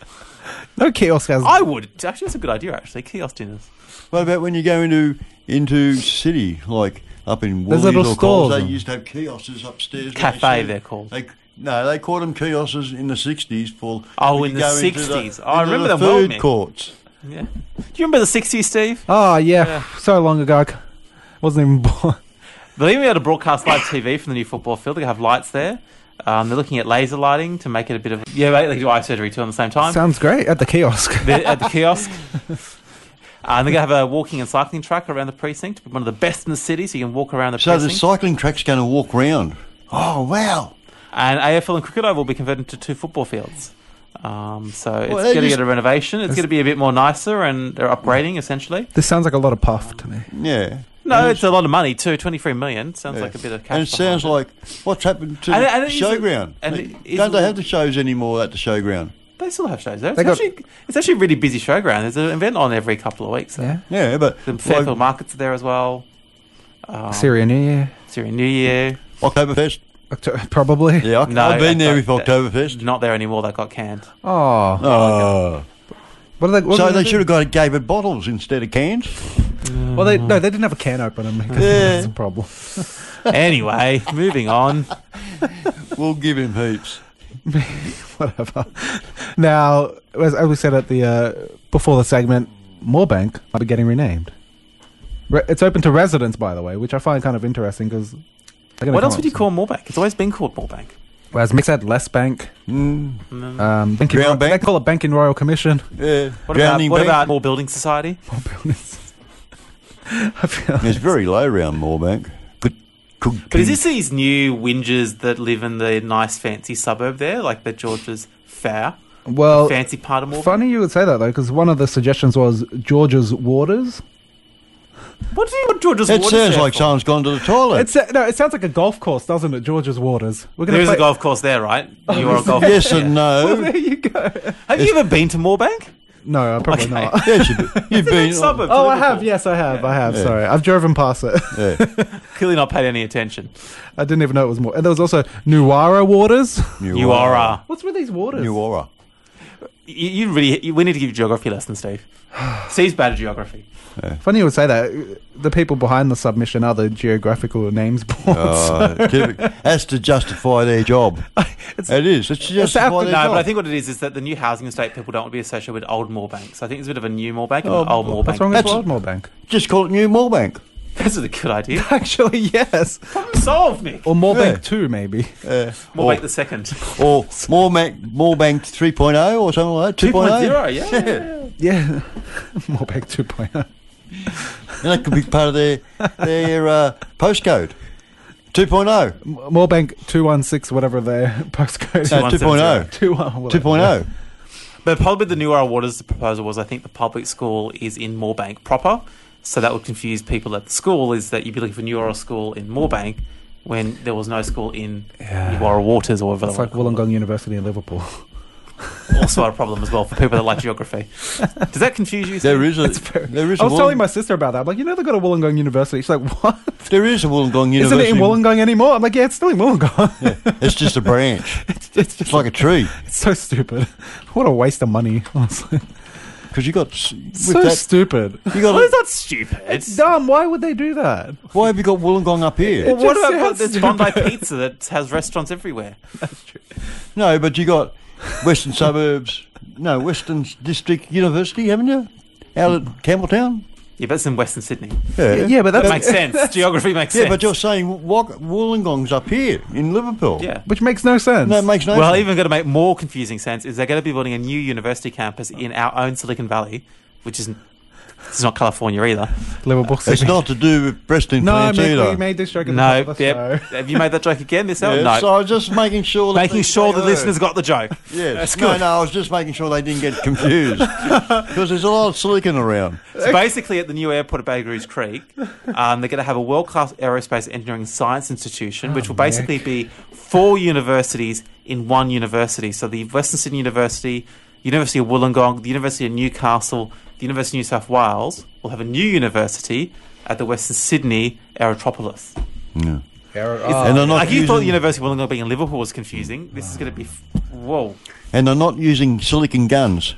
No kiosk has... I would. Actually, that's a good idea. Actually, kiosk dinners. What about when you go into city, like up in There's Woolies little or Coles, stores. they used to have kiosks upstairs. Cafe, they're called. No, they called them kiosks in the 60s for... Oh, when in you the go into 60s. Oh, I into remember the them well, food Mick. courts. Yeah. Do you remember the '60s, Steve? Oh, yeah. So long ago. I wasn't even born. They'll even be able to broadcast live TV from the new football field. They have lights there. They're looking at laser lighting to make it a bit of... Yeah, they do eye surgery too on the same time. Sounds great. At the kiosk. They're at the kiosk. And they're going to have a walking and cycling track around the precinct. One of the best in the city, so you can walk around the So precinct. the cycling track's going to walk round. Oh, wow. And AFL and Cricket Oval will be converted to 2 football fields. So it's they going to just- get a renovation. It's going to be a bit more nicer, and they're upgrading, essentially. This sounds like a lot of puff to me. Yeah. No, it's a lot of money, too. 23 million. Sounds like a bit of cash. And it sounds behind like what's happened to And the it is- showground. and Like, it is- don't they have the shows anymore at the showground? They still have shows there. They got- It's actually a really busy showground. There's an event on every couple of weeks. Yeah. Yeah, but The Fairfield Markets are there as well. Syria New Year. Syrian New Year. Oktoberfest. Probably. Yeah, No, I've been there that's with not- Oktoberfest. Not there anymore. That got canned. Oh. Oh. What are they, what So are they do? should have got Gavid bottles instead of cans. Well, they didn't have a can opener. That's a problem. Anyway, moving on. We'll give him heaps. Whatever. Now, as we said at the before the segment, Moorebank might be getting renamed. It's open to residents, by the way, which I find kind of interesting because. What else would you call Moorebank? It's always been called Moorebank. Whereas Mick said less bank. Bank Ground bank? They call it Banking Royal Commission. Yeah. What Drowning bank. about more building society? More buildings. I feel It's very low around Moorebank. But is this these new whingers that live in the nice fancy suburb there, like the George's Fair? Well, the fancy part of Moorebank? Funny you would say that though, because one of the suggestions was George's Waters. What do you want George's It Waters? sounds like someone's gone to the toilet. It sounds like a golf course, doesn't it? George's Waters. We're There is a golf course there, right? You are a golf Yes course. and no. Well, there you go. Have you ever been to Moorebank? No, probably Okay. not. Yes, you've been. Suburb to Oh, I Liverpool. have. Yes, I have. I have. Yeah. Sorry, I've driven past it. Yeah. Clearly not paid any attention. I didn't even know it was more. And there was also Nuwara Waters. You are. What's with these waters? Nuwara. We need to give you geography lessons, Steve. Steve's bad at geography. Funny you would say that. The people behind the submission are the geographical names boards. That's to justify their job. It is. It's to justify their job. But I think what it is that the new housing estate people don't want to be associated with old Moorebank. So I think it's a bit of a new Moorebank and an old Moorebank. What's wrong with old Moorebank? Just call it New Moorebank. That's a good idea. Actually, yes. Problem solved, Nick. Or Moorebank 2, maybe. Moorebank the second. Or Moorebank 3.0 or something like that. 2.0. 2.0, yeah. Yeah. Moorebank 2.0. And that could be part of their postcode. 2.0. Moorebank 216, whatever their postcode is. 2.0. 2.0. But probably the New Ara Waters proposal was, I think the public school is in Moorebank proper. So that would confuse people at the school, is that you'd be looking for New Ara School in Moorebank when there was no school in New Ara Waters or whatever. It's like Wollongong University in Liverpool. Also a problem as well for people that like geography. Does that confuse you? There is a. I was telling my sister about that. I'm like, they've got a Wollongong University. She's like, what? There is a Wollongong University. Isn't it in Wollongong anymore? I'm like, yeah, it's still in Wollongong. Yeah, it's just a branch. It's just like a tree. It's so stupid. What a waste of money, honestly. Because you got stupid. You got. Well, it's not stupid. It's dumb. Why would they do that? Why have you got Wollongong up here? Well, what about there's Bondi Pizza that has restaurants everywhere? That's true. No, but you got Western Suburbs. No, Western District University, haven't you? Out at Campbelltown. Yeah, but it's in Western Sydney. Yeah, but that makes sense. Geography makes sense. Yeah, but you're saying Wollongong's up here in Liverpool. Yeah. Which makes no sense. No, it makes no sense. Well, even going to make more confusing sense is they're going to be building a new university campus in our own Silicon Valley, which is it's not California either. Liverpool City. It's not to do with breast implants No, either. we made this joke at the No, top of the show. have you made that joke again this hour? Yeah, No. so I was just making sure that The listeners got the joke. Yes. That's good. No, I was just making sure they didn't get confused. Because there's a lot of silicon around. So basically, at the new airport at Bagoos Creek, they're going to have a world-class aerospace engineering science institution, which will basically be 4 universities in one university. So the Western Sydney University, University of Wollongong, the University of Newcastle, the University of New South Wales will have a new university at the Western Sydney Aerotropolis. Yeah. And they're not like you thought the University of Wollongong being in Liverpool was confusing. This is going to be... Whoa. And they're not using silicon guns.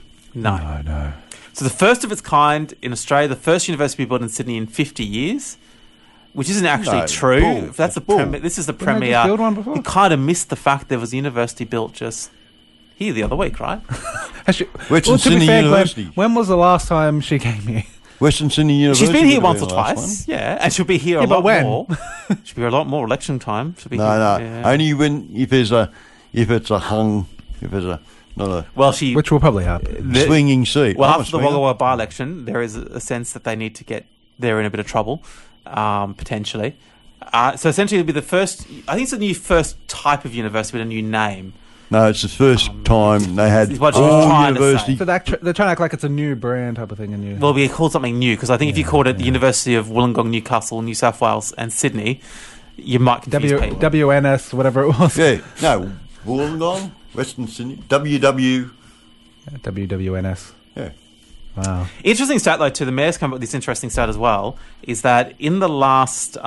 No. So the first of its kind in Australia, the first university to be built in Sydney in 50 years, which isn't actually true. Bull. That's the this is the Didn't they premiere. just build one before? You kind of missed the fact there was a university built just here the other week, right? Actually, Western to be Sydney fair, Glenn, University. when was the last time she came here? Western Sydney University. She's been here would once have or been the last twice, one. yeah, and she'll be here a but lot when? more. She'll be here a lot more election time. She'll be No, here, no. yeah. Only if it's not a Well, she Which will probably happen. swinging seat. Well, I'm a after the swinger. Wagga by-election, there is a sense that they need to get they're in a bit of trouble, potentially. So essentially, it'll be the first. I think it's a new first type of university with a new name. No, it's the first time they had It's what she's all trying to university. So they're trying to act like it's a new brand type of thing. A new. Well, we called something new because I think if you called it the University of Wollongong, Newcastle, New South Wales, and Sydney, you might confuse people. WNS, whatever it was. Yeah, no, Wollongong, Western Sydney, WW. WWNS. Yeah. Wow. Interesting stat though, too. The mayor's come up with this interesting stat as well. Is that in the last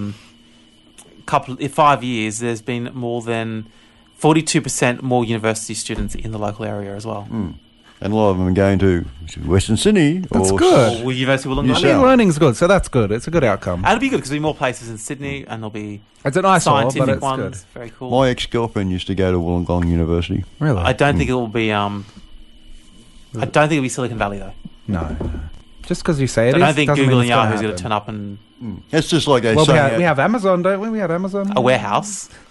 5 years, there's been more than 42% more university students in the local area as well. And a lot of them are going to Western Sydney. That's or good. Or University of New Wollongong. I mean, South. learning's good, so that's good. It's a good outcome. And it'll be good because there'll be more places in Sydney, and there'll be It's an eyesore, but scientific it's ones. good. Very cool. My ex-girlfriend used to go to Wollongong University. Really? I don't think it will be. I don't think it'll be Silicon Valley though. No. Just because you say it I is, don't think doesn't Google mean and it's Yahoo's going to happen. turn up and It's just like they Well, say. we have Amazon, don't we? We have Amazon. a warehouse.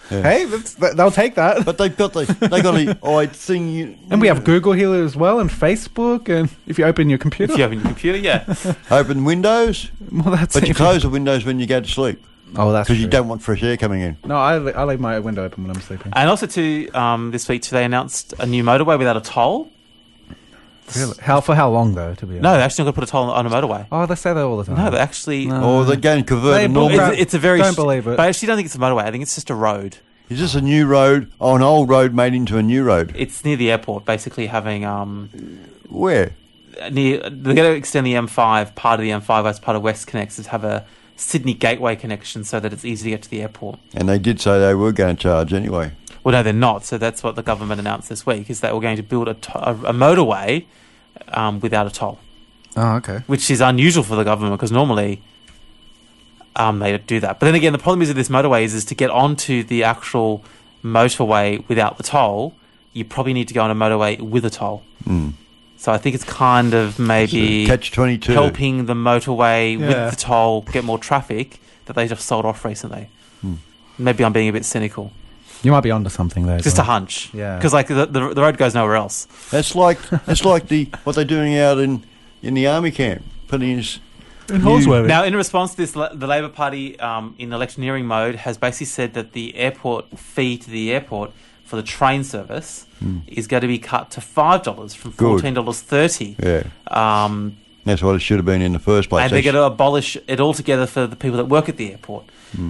Hey, they'll take that. But they got the odd thing. And we have Google here as well, and Facebook, and if you open your computer. If you open your computer, yeah. Open Windows. Well, that's but you close the windows when you go to sleep. Oh, that's because you don't want fresh air coming in. No, I leave my window open when I'm sleeping. And also, this week, they announced a new motorway without a toll. Really? For how long, though, to be honest? No, they're actually not going to put a toll on a motorway. Oh, they say that all the time. No, they actually... Or they're going to convert a normal... It's a very... Don't believe it. But I actually don't think it's a motorway. I think it's just a road. Is this a new road? Oh, an old road made into a new road? It's near the airport, basically having... Where? They're going to extend the M5, part of the M5 as part of WestConnex, to have a Sydney Gateway connection so that it's easy to get to the airport. And they did say they were going to charge anyway. Well, no, they're not. So that's what the government announced this week, is that we're going to build a motorway without a toll. Oh, okay. Which is unusual for the government, because normally they do that. But then again, the problem is with this motorway is to get onto the actual motorway without the toll, you probably need to go on a motorway with a toll. Mm. So I think it's kind of maybe Catch-22. helping the motorway with the toll get more traffic that they just sold off recently. Mm. Maybe I'm being a bit cynical. You might be onto something there. Just a hunch. Yeah. Because like the road goes nowhere else. That's like what they're doing out in the army camp, putting in Now, in response to this, the Labor Party in electioneering mode has basically said that the airport fee to the airport for the train service is going to be cut to $5 from $14.30. Yeah. That's what it should have been in the first place. And they're going to abolish it altogether for the people that work at the airport.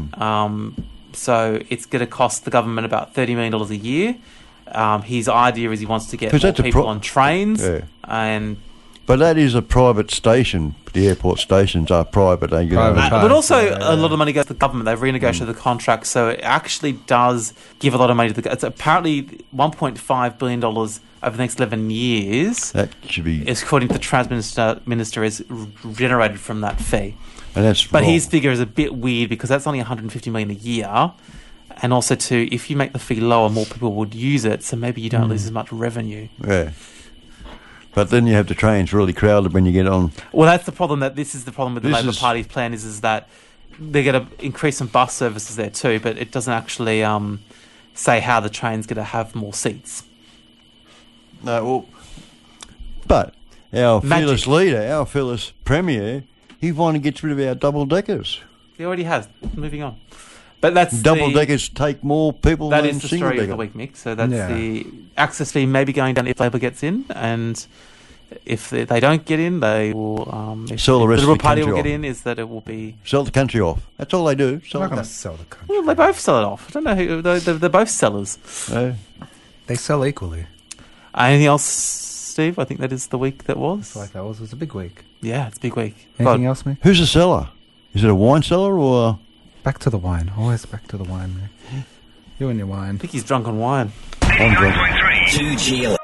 So it's going to cost the government about $30 million a year. His idea is he wants to get more people on trains. Yeah. But that is a private station. The airport stations are private. But also a lot of money goes to the government. They've renegotiated the contract, so it actually does give a lot of money to the... It's apparently $1.5 billion over the next 11 years. That should be... according to the Transport Minister, is generated from that fee. And that's but wrong. his figure is a bit weird because that's only $150 million a year. And also, too, if you make the fee lower, more people would use it, so maybe you don't lose as much revenue. Yeah. But then you have the trains really crowded when you get on. Well, that's the problem. This is the problem with the Labor Party's plan is that they're going to increase some bus services there too, but it doesn't actually say how the train's going to have more seats. No, well, but our fearless leader, our fearless premier, he finally gets rid of our double-deckers. He already has. Moving on. But that's double-deckers take more people than single-decker. That is the story of the week, Mick. So that's the access fee maybe going down if Labor gets in, and if they don't get in, they will... sell the rest of the country Party will get in, is that it will be... Sell the country off. That's all they do. They're not going to sell the country. Well, they both sell it off. I don't know who... They're both sellers. They sell equally. Anything else, Steve? I think that is the week that was. It's like that was. It was a big week. Yeah, it's a big week. Anything else, Mick? Who's the seller? Is it a wine seller or... Back to the wine. Always back to the wine, Mick. You and your wine. I think he's drunk on wine. I'm drunk. 2G.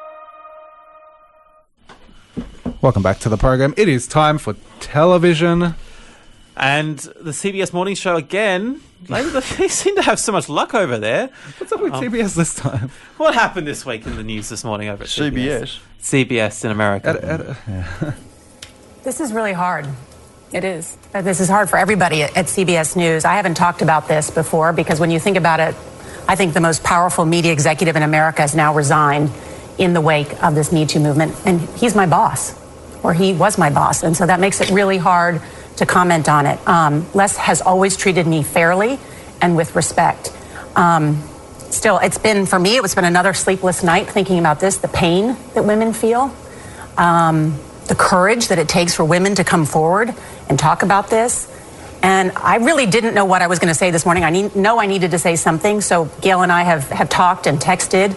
Welcome back to the program. It is time for television. And the CBS Morning Show again. They seem to have so much luck over there. What's up with CBS this time? What happened this week in the news this morning over at CBS? CBS in America. This is really hard. It is. This is hard for everybody at CBS News. I haven't talked about this before because when you think about it, I think the most powerful media executive in America has now resigned in the wake of this Me Too movement. And he's my boss, or he was my boss. And so that makes it really hard to comment on it. Les has always treated me fairly and with respect. Still, it's been another sleepless night thinking about this, the pain that women feel, the courage that it takes for women to come forward and talk about this. And I really didn't know what I was going to say this morning. I needed to say something. So Gail and I have talked and texted.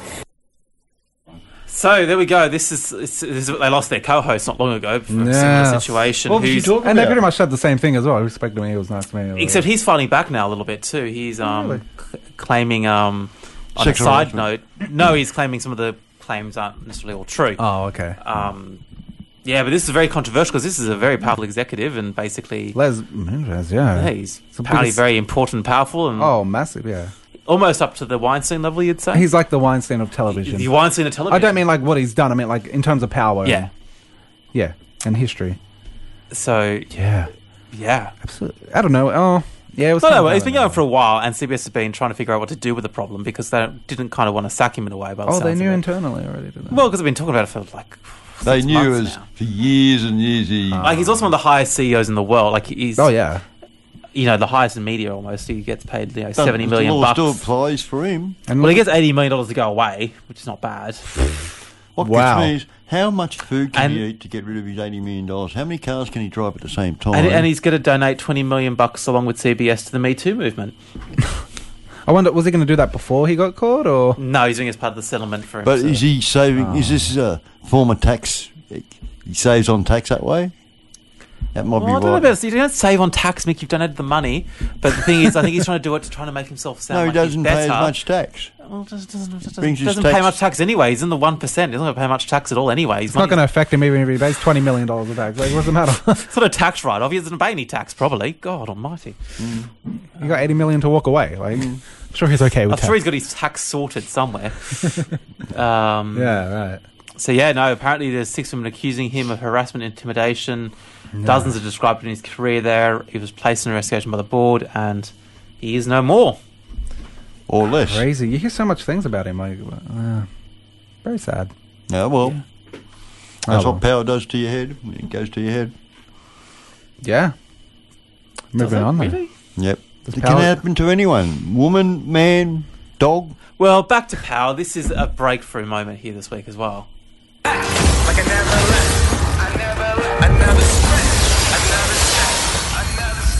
So there we go. This is they lost their co-host not long ago for a similar situation. What was you talking about? And they pretty much said the same thing as well. I respect him. He was nice to me. Except he's fighting back now a little bit too. He's claiming on a side note. No, he's claiming some of the claims aren't necessarily all true. Oh, okay. Yeah, but this is very controversial because this is a very powerful executive and basically... Les Menendez, yeah. He's apparently very important and powerful. And massive, yeah. Almost up to the Weinstein level, you'd say? He's like the Weinstein of television. The Weinstein of television? I don't mean like what he's done. I mean like in terms of power. Yeah. Yeah, and history. So... Yeah. Yeah. Absolutely. I don't know. Oh, yeah, it was. No, it's been going for a while, and CBS has been trying to figure out what to do with the problem because they didn't kind of want to sack him in a way. Oh, they knew internally already, didn't they? Well, because they've been talking about it for like. They knew it was for years and years. Like he's also one of the highest CEOs in the world. Like he's. Oh yeah. The highest in media almost. He gets paid $70 million. The law still applies for him. And he gets $80 million to go away, which is not bad. What gets me is how much food can he eat to get rid of his $80 million? How many cars can he drive at the same time? And he's going to donate $20 million along with CBS to the Me Too movement. I wonder, was he going to do that before he got caught, or no? He's doing it as part of the settlement for him. But is he saving? Is this a form of tax? He saves on tax that way. That might be I right. don't know about you don't save on tax, Mick. You've donated the money, but the thing is, I think he's trying to do it to try to make himself sound. No, he like doesn't he's pay as better. much tax. Well, doesn't tax. pay much tax anyway. He's in the 1%. He's not going to pay much tax at all anyway. it's not going to affect him even if he pays $20 million of tax. Like, what's the matter? It's not a tax write-off. He doesn't pay any tax, probably. God almighty. You got $80 million to walk away. Like, I'm sure he's okay with I'm tax. sure he's got his tax sorted somewhere. Yeah, right. So, apparently there's 6 women accusing him of harassment and intimidation. No. Dozens are described in his career there. He was placed in investigation by the board, and he is no more. Or less. Crazy. You hear so much things about him. Like, very sad. Yeah, well, that's what power does to your head. It goes to your head. Yeah. Moving on, then. Really? Yep. It can happen to anyone. Woman, man, dog. Well, back to power. This is a breakthrough moment here this week as well. Like I never left. I never left. I never spent. I never spent.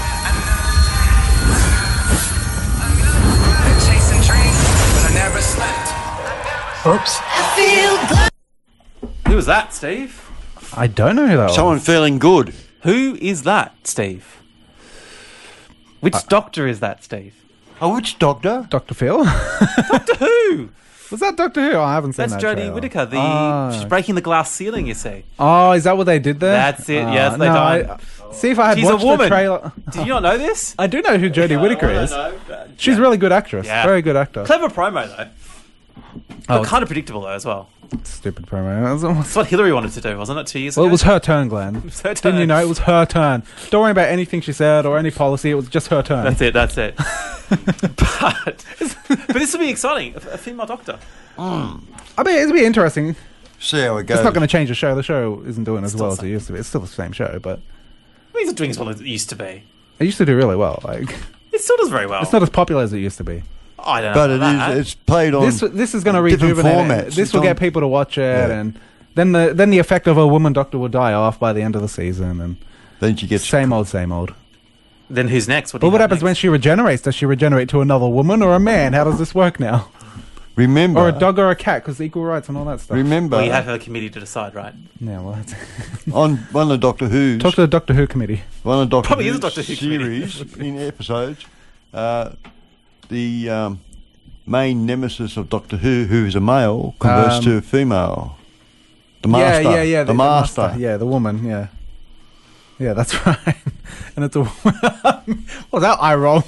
I never spent. Chasing dreams, but I never slept. Oops. I feel good. Who was that, Steve? I don't know who that was. Someone feeling good. Who is that, Steve? Which doctor is that, Steve? Oh, which doctor? Dr. Phil? Doctor Who? Was that Doctor Who? Oh, I haven't seen That's that. Jodie trailer. Whittaker. She's breaking the glass ceiling, you see. Oh, is that what they did there? That's it. Yes, they done. See, if I had She's watched a woman. the trailer. Did you not know this? I do know who Jodie Whittaker is. She's a really good actress. Yeah. Very good actor. Clever promo, though. But kind of predictable, though, as well. Stupid promo. That's what Hillary wanted to do, wasn't it, 2 years ago? Well, it was her turn, Glenn. It was her turn. Didn't you know? It was her turn. Don't worry about anything she said or any policy. It was just her turn. That's it. But this will be exciting. A female doctor. I mean, it'll be interesting. See how it goes. It's not going to change the show. The show isn't doing as well as it used to be. It's still the same show, but He's not doing as well as it used to be. it used to do really well. Like, It still does very well. it's not as popular as it used to be. I don't know. But about that. it's played on. This is going to different rejuvenate it. formats. This It's will get on- people to watch it, Yeah. and then the effect of a woman doctor will die off by the end of the season, and Then she gets same old, same old. Then who's next? But what happens when she regenerates? Does she regenerate to another woman or a man? How does this work now? Remember, Or a dog or a cat? Because equal rights and all that stuff. remember Well, you have a committee to decide, right? Yeah, well, that's on one of the Doctor Who's. talk to the Doctor Who committee. One of the Doctor Probably is a Who's Doctor Who series in episodes. The main nemesis of Doctor Who is a male, converts to a femle. The master. Yeah. The master. Yeah, the woman. Yeah. Yeah, that's right. And it's a woman. Well, that eye roll.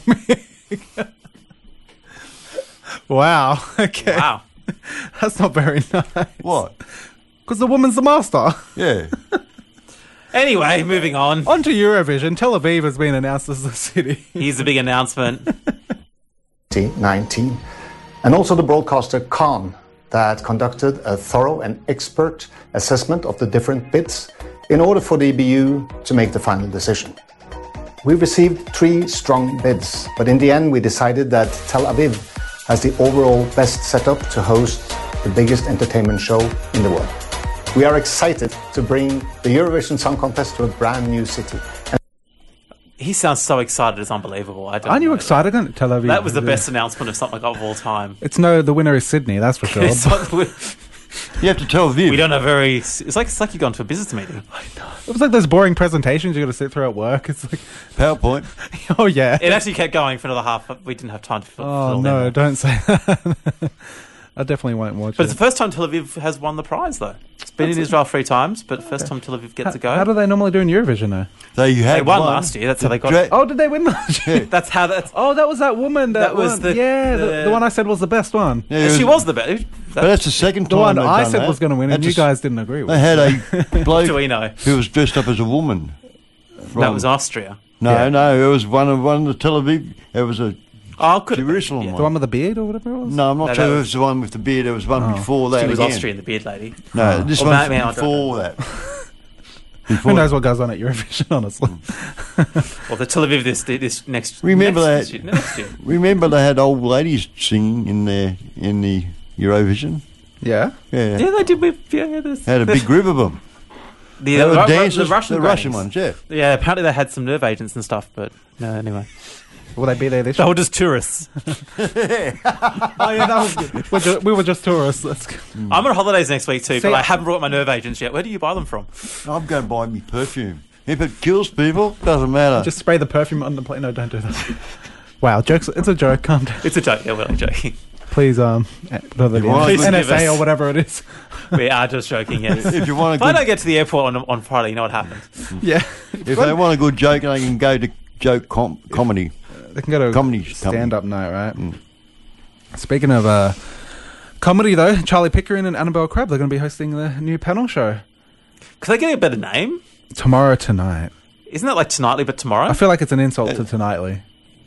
Wow. Okay. Wow. That's not very nice. What? Because the woman's the master. Yeah. Anyway, moving on. On to Eurovision. Tel Aviv has been announced as the city. Here's the big announcement. 2019, and also the broadcaster Khan that conducted a thorough and expert assessment of the different bids in order for the EBU to make the final decision. We received 3 strong bids, but in the end we decided that Tel Aviv has the overall best setup to host the biggest entertainment show in the world. We are excited to bring the Eurovision Song Contest to a brand new city. He sounds so excited, it's unbelievable. Aren't you excited at Tel Aviv? That was the best announcement of something of all time. The winner is Sydney, that's for sure. It's like You have to tell Viv. we don't have very. It's like you've gone to a business meeting. It was like those boring presentations you got to sit through at work. It's like PowerPoint. Oh yeah. It actually kept going for another half, but we didn't have time to fill Oh it no! in. Don't say that. I definitely won't watch But it. it's the first time Tel Aviv has won the prize, though. It's been in Israel 3 times, but first time Tel Aviv gets to go. How do they normally do in Eurovision though? They won last year. That's how they got it. Oh, did they win last year? That's how that's. Oh, that was that woman. That was won. the- the one I said was the best one. Yeah, She was the best. But that's the second The time one they've I done said that. was going to win, and That's you a- guys didn't agree with. They had a bloke do we know? who was dressed up as a woman. That was Austria. No, it was one of the Tel Aviv. It was a Jerusalem one. The one with the beard or whatever it was? No, I'm not sure it was the one with the beard. There was one before that. She was again. Austrian, the beard lady. No, this one's before that. Who knows what goes on at Eurovision, honestly? Well, the Tel Aviv this next. Remember next that? year. Remember they had old ladies singing in the Eurovision. Yeah. Yeah, they did. Had a big group of them. The Russian ones, yeah. Yeah, apparently they had some nerve agents and stuff, but no, anyway. Will they be there this year? year? They were just tourists. Oh, yeah, that was good. We were just tourists. That's good. I'm on holidays next week too, but I haven't brought my nerve agents yet. Where do you buy them from? I'm going to buy me perfume. If it kills people, doesn't matter. Just spray the perfume on the plane. No, don't do that. Wow, jokes. It's a joke. Calm down. It's a joke. Yeah, we're only joking. Please, NSA or whatever it is. We are just joking, yes. If I don't get to the airport on Friday, you know what happens. Yeah. If they want a good joke, they can go to joke comedy. They can go to comedy stand-up night, right? Speaking of comedy, though, Charlie Pickering and Annabelle Crabb, they're going to be hosting the new panel show. Could they get a better name? Tomorrow Tonight. Isn't that like Tonightly, but tomorrow? I feel like it's an insult to Tonightly.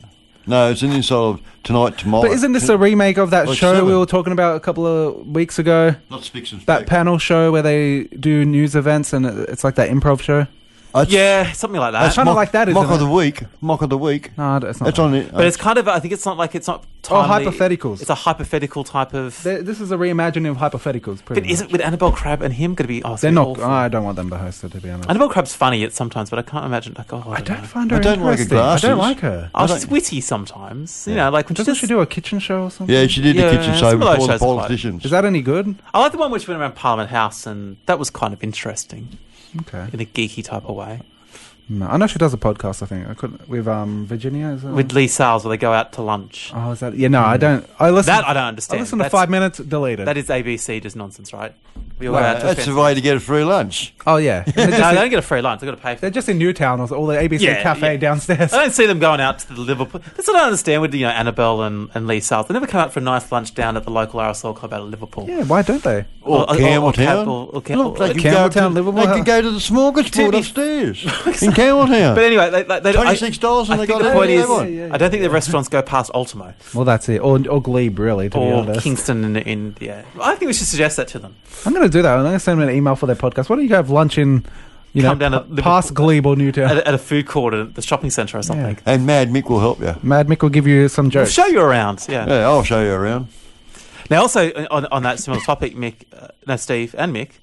No, it's an insult of Tonight Tomorrow. But isn't this a remake of that show 7. we were talking about a couple of weeks ago? Not Spicks and That Specks. panel show where they do news events and it's like that improv show? Yeah, something like that. It's kind of like that, isn't Mock it? of the Week. Mock of the Week. No, it's not. It's on it. But it's kind of, I think it's not like, it's not timely. hypotheticals. It's a hypothetical type of... This is a reimagining of hypotheticals. But is it with Annabelle Crabb and him going to be... Oh, they're not... I don't want them to host it, to be honest. Annabelle Crabb's funny sometimes, but I can't imagine... Like, I don't find her I don't like her interesting. glasses. I don't like her. Oh, she's witty sometimes. You know, like... When Doesn't she do a kitchen show or something? Yeah, she did the kitchen show some of those before the shows are quite- politicians. Is that any good? I like the one which went around Parliament House, and that was kind of interesting. Okay. In a geeky type of way. No, I know she does a podcast, I think. With Virginia, is that With Lee Sales, where they go out to lunch. Oh, is that... Yeah, no, I don't... I don't understand. I listen to 5 minutes, deleted. That is ABC, just nonsense, right? We all Well, go out to that's the way to get a free lunch. Oh, yeah. No, they don't get a free lunch. They've got to pay for it. They're just in Newtown or the ABC cafe downstairs. I don't see them going out to the Liverpool. That's what I don't understand with Annabelle and Lee South. They never come out for a nice lunch down at the local RSL club out of Liverpool. Yeah, why don't they? Or Campbelltown. Look, they can Campbelltown, Liverpool. They can go to the smorgasbord upstairs in Campbelltown. But anyway, they $26 and they got the point is, everything. I don't think the restaurants go past Ultimo. Well, that's it. Or Glebe, really, to be Or honest. Kingston in I think we should suggest that to them. I'm going to do that. I'm going to send them an email for their podcast. Why don't you go have lunch in, Come down to past Glebe or Newtown? At a food court at the shopping centre or something. Yeah. And Mad Mick will help you. Mad Mick will give you some We'll jokes. show you around, yeah. Yeah, I'll show you around. Now, also on that similar topic, Steve and Mick,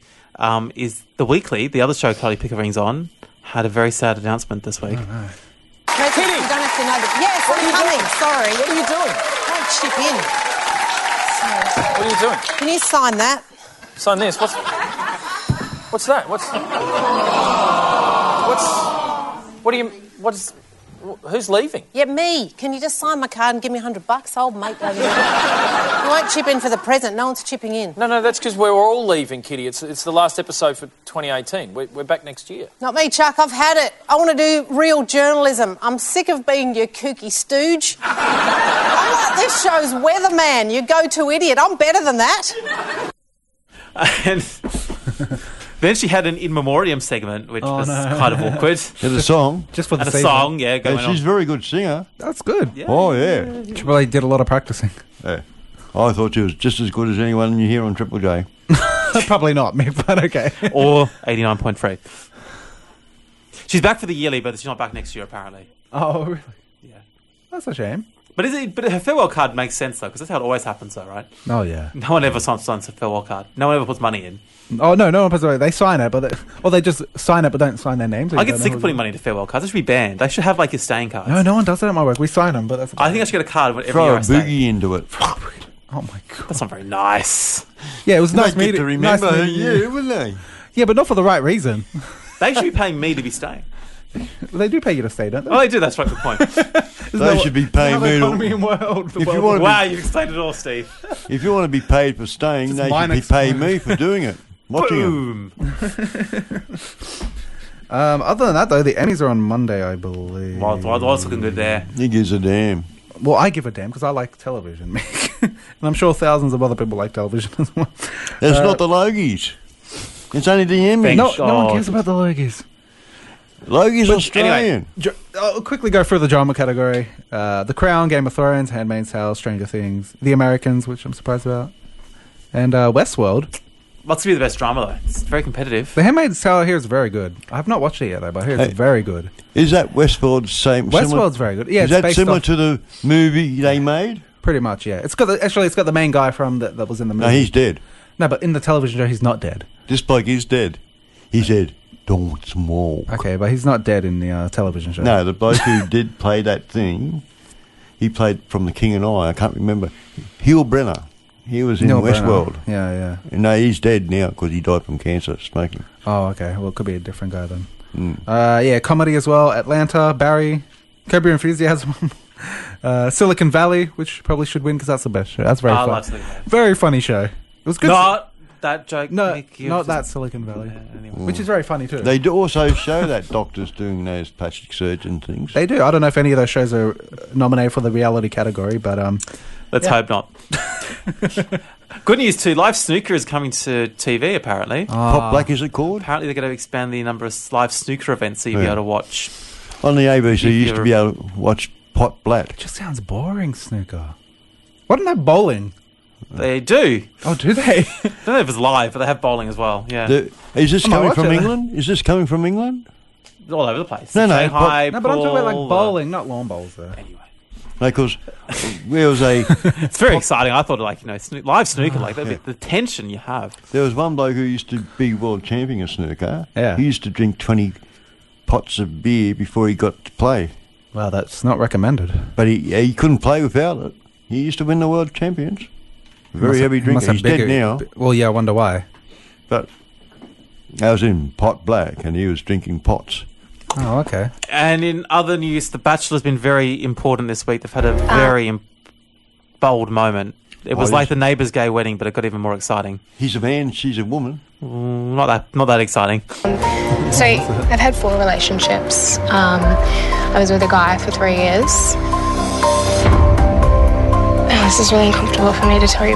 is The Weekly, the other show Charlie Pickering's on, had a very sad announcement this week. Oh, no. Kitty! You don't have to know that. Yes, I'm coming. Sorry. What are you doing? Don't chip in. What are you doing? Can you sign that? Sign this. What's that? Who's leaving? Yeah, me. Can you just sign my card and give me $100? Old mate over there. You won't chip in for the present. No one's chipping in. No, that's because we're all leaving, Kitty. It's the last episode for 2018. We're back next year. Not me, Chuck. I've had it. I want to do real journalism. I'm sick of being your kooky stooge. I'm like this show's weatherman, your go-to idiot. I'm better than that. And then she had an in memoriam segment, which was kind of awkward. There's a song. Just for the and a season. song, yeah, going She's a very good singer. That's good. Yeah. Oh, yeah. She probably did a lot of practicing. Yeah. I thought she was just as good as anyone you hear on Triple J. Probably not, Mick, but okay. Or 89.3. She's back for the yearly, but she's not back next year, apparently. Oh, really? Yeah. That's a shame. But her farewell card makes sense, though, because that's how it always happens, though, right? Oh, yeah. No one ever signs a farewell card. No one ever puts money in. Oh, no one puts it away. They sign it, or they just sign it but don't sign their names. I get sick of putting money into farewell cards. They should be banned. They should have, like, your staying cards. No one does that at my work. We sign them, but that's... I think I should get a card every Throw year a I stay. boogie into it. Oh, my God. That's not very nice. Yeah, it was nice They get meeting... to remember nice meeting you. you, wouldn't they? Yeah, but not for the right reason. They should be paying me to be staying. They do pay you to stay, don't they? Oh, they do. That's right. Good point. They should be paying me economy to... in world. If you want to Wow, you've explained it all, Steve. If you want to be paid for staying, Just they mine should be paying me for doing it. Watching it. Boom. Other than that, though, the Emmys are on Monday, I believe. Well, it's looking good there. He gives a damn. Well, I give a damn because I like television, Mick. And I'm sure thousands of other people like television as well. It's not the Logies. It's only the Emmys. No one cares about the Logies. Logie's Australian. I'll quickly go through the drama category. The Crown, Game of Thrones, Handmaid's Tale, Stranger Things, The Americans, which I'm surprised about, and Westworld. What's to be the best drama, though? It's very competitive. The Handmaid's Tale here is very good. I have not watched it yet, though, but I hear it's very good. Is that Westworld same? Westworld's very good. Yeah, is that similar to the movie they made? Pretty much, yeah. It's got the main guy from that was in the movie. No, he's dead. No, but in the television show, he's not dead. This bloke is dead. He said, "Don't smoke." Okay, but he's not dead in the television show. No, the bloke who did play that thing, he played from The King and I can't remember. Hugh Brenner. He was in Westworld. Yeah. No, he's dead now because he died from cancer, smoking. Oh, okay. Well, it could be a different guy then. Yeah, comedy as well. Atlanta, Barry, Curb Your Enthusiasm, Silicon Valley, which probably should win because that's the best show. That's very fun. Very funny show. It was good. Not that joke. No, Nick, not that Silicon Valley. Which is very funny too. They do also show that doctors doing those plastic surgeon things. They do. I don't know if any of those shows are nominated for the reality category, but let's hope not. Good news too. Live snooker is coming to TV. Apparently, Pot Black is it called? Apparently, they're going to expand the number of live snooker events so you'll be able to watch. On the ABC, you used to be able to watch Pot Black. It just sounds boring, snooker. Why don't they have bowling? They do. Oh, do they? I don't know if it's live, but they have bowling as well. Yeah. Is this coming from England? Is this coming from England? All over the place. No, Shanghai, but I'm talking about like bowling, not lawn bowls. Though. Anyway. No, because there was a... It's very exciting. I thought, like, live snooker, like the tension you have. There was one bloke who used to be world champion of snooker. Yeah. He used to drink 20 pots of beer before he got to play. Well, that's not recommended. But he couldn't play without it. He used to win the world champions. Very heavy drinker. He's dead now. Well, yeah, I wonder why. But I was in Pot Black and he was drinking pots. Oh, okay. And in other news, The Bachelor's been very important this week. They've had a very bold moment. It was like the neighbour's gay wedding, but it got even more exciting. He's a man, she's a woman. Not that exciting. So I've had 4 relationships. I was with a guy for 3 years. This is really uncomfortable for me to tell you,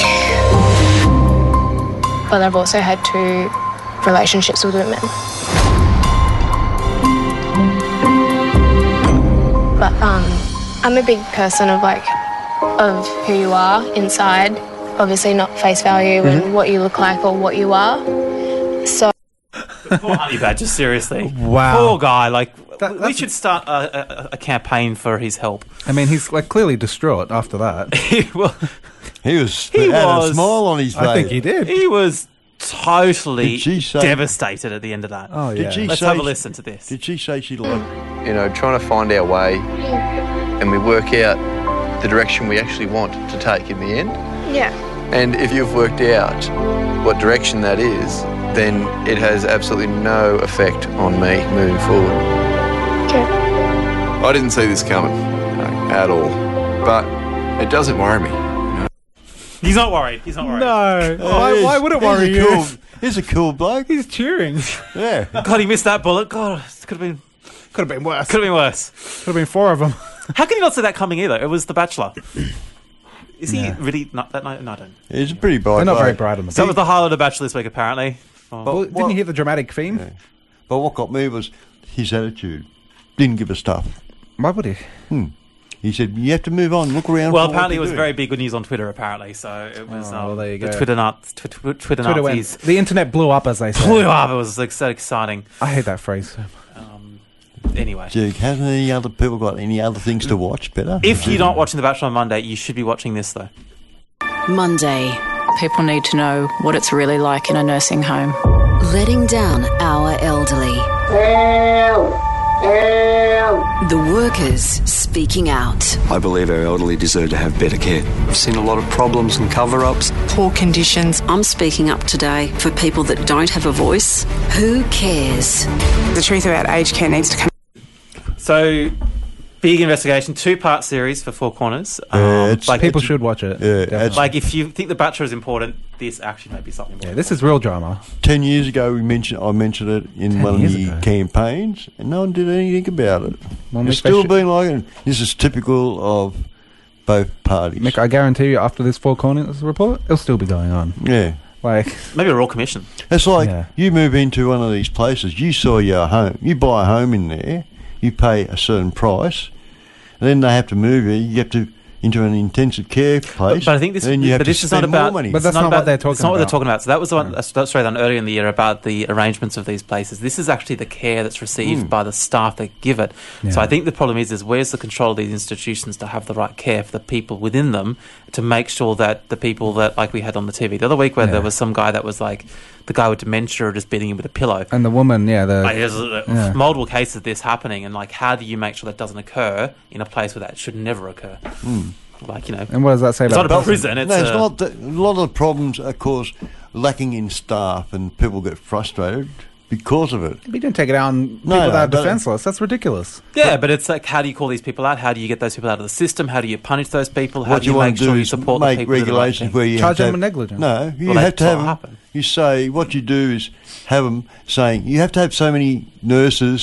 but I've also had 2 relationships with women. But I'm a big person of who you are inside. Obviously not face value and what you look like or what you are. So Poor Honey Badger, seriously. Wow. Poor guy. We should start a campaign for his help. I mean, he's clearly distraught after that. He had a smile on his face. I think he did. He was totally devastated at the end of that. Oh, yeah. Let's have a listen to this. Did she say she liked... trying to find our way and we work out the direction we actually want to take in the end. Yeah. And if you've worked out what direction that is, then it has absolutely no effect on me moving forward. Okay. I didn't see this coming at all, but it doesn't worry me. He's not worried. No. Why would it worry you? He's a cool bloke. He's cheering. Yeah. God, he missed that bullet. God, it could have been worse. Could have been 4 of them. How can you not see that coming either? It was The Bachelor. Is he really not that night? No, I don't. He's pretty bright. They're not very bright on the So it was the highlight of The Bachelor this week, apparently. Well, didn't you hear the dramatic theme? Yeah. But what got me was his attitude. Didn't give a stuff. Why would he? He said, you have to move on, look around. Well, apparently it was very big good news on Twitter, apparently. So it was there you go. the Twitter Nazis. The internet blew up, as they say. Blew up. It was so exciting. I hate that phrase. Anyway. Duke, hasn't any other people got any other things to watch better? If you're not watching The Bachelor on Monday, you should be watching this, though. Monday. People need to know what it's really like in a nursing home. Letting down our elderly. The workers speaking out. I believe our elderly deserve to have better care. I've seen a lot of problems and cover-ups. Poor conditions. I'm speaking up today for people that don't have a voice. Who cares? The truth about aged care needs to come. So, big investigation, 2-part series for Four Corners. People should watch it. Yeah, if you think The Bachelor is important, this actually may be something more. Yeah, this is real drama. 10 years ago, I mentioned it in one of the campaigns, and no one did anything about it. Well, it's still been like it. This is typical of both parties. Mick, I guarantee you, after this Four Corners report, it'll still be going on. Yeah. Like maybe a Royal Commission. It's like you move into one of these places, you saw your home, you buy a home in there, you pay a certain price, and then they have to move you. You have to into an intensive care place. But I think this, then you have but to this is spend not about. more money. But that's not what they're talking It's not what about. they're talking about. So that was the one. That's sorry, done earlier in the year about the arrangements of these places. This is actually the care that's received by the staff that give it. Yeah. So I think the problem is where's the control of these institutions to have the right care for the people within them, to make sure that the people that, like we had on the TV the other week, where there was some guy that was like the guy with dementia just beating him with a pillow. And the woman, There's multiple cases of this happening, and like, how do you make sure that doesn't occur in a place where that should never occur? Like, And what does that say it's about not a prison? It's a lot of the problems are caused lacking in staff, and people get frustrated because of it. We don't take it out on people that are defenseless. That's ridiculous. Yeah, but it's like, how do you call these people out? How do you get those people out of the system? How do you punish those people? How What do you want make to do sure you is support the make people that do the right regulations thing? where you Charge have them to with negligence. No, you Well, have to that's have what them. happened. You say what you do is have them saying you have to have so many nurses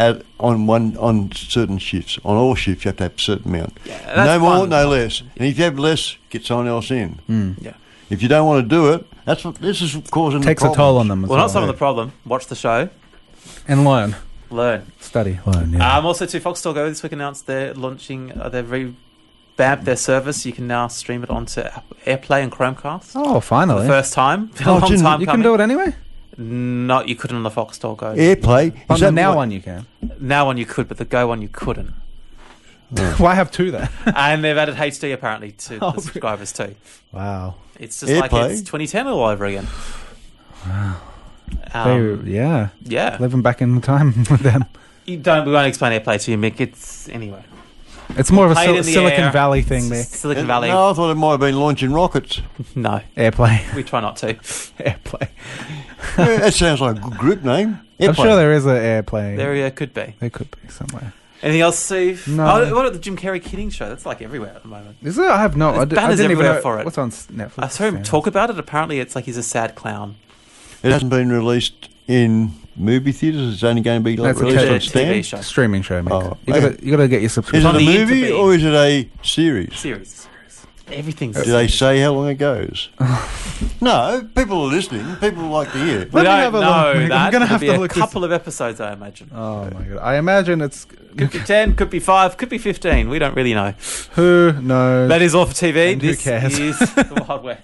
on certain shifts. On all shifts, you have to have a certain amount. No more, no less. And if you have less, get someone else in. Yeah. If you don't want to do it, that's what this is causing. Takes the a toll on them as Well, well. not some of the problem. Watch the show. And learn. Study. Learn, yeah. Also, too, Foxtel Go this week announced they're launching, they've revamped their service. You can now stream it onto AirPlay and Chromecast. Oh, finally. For the first time. A long time you coming. can do it anyway? No, you couldn't on the Foxtel Go. AirPlay? On the Now one you can. Now one you could, but the Go one you couldn't. Why have two then? And they've added HD apparently to the subscribers too. Wow. It's just like it's 2010 all over again. Wow. Yeah. Living back in the time with them. We won't explain AirPlay to you, Mick. It's anyway. It's more of a Played in the Silicon air. Valley thing there. Silicon Valley. No, I thought it might have been launching rockets. No. AirPlay. We try not to. AirPlay. Yeah, that sounds like a good group name. I'm AirPlay. sure there is an AirPlay. There could be. There could be somewhere. Anything else, Steve? No. Oh, what about the Jim Carrey kidding show? That's like everywhere at the moment. Is it? I have no. I There's banners didn't even everywhere know for it. What's on Netflix? I saw him talk about it. Apparently, it's like he's a sad clown. It hasn't been released in movie theatres. It's only going to be That's released a on Stan. TV show. Streaming show, mate. Oh, You got to get your Is subscription. it a on the movie internet. or is it a series? Series. Everything's. Do they say how long it goes? No, people are listening. People like to hear. We Let me don't have a know look. I'm that. gonna It'll have be to a look this- couple of episodes, I imagine. Oh my god! I imagine it's Could be 10, could be 5, could be 15. We don't really know. who knows. That is all for TV. And who This cares? is the Wild West.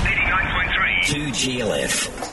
2GLF.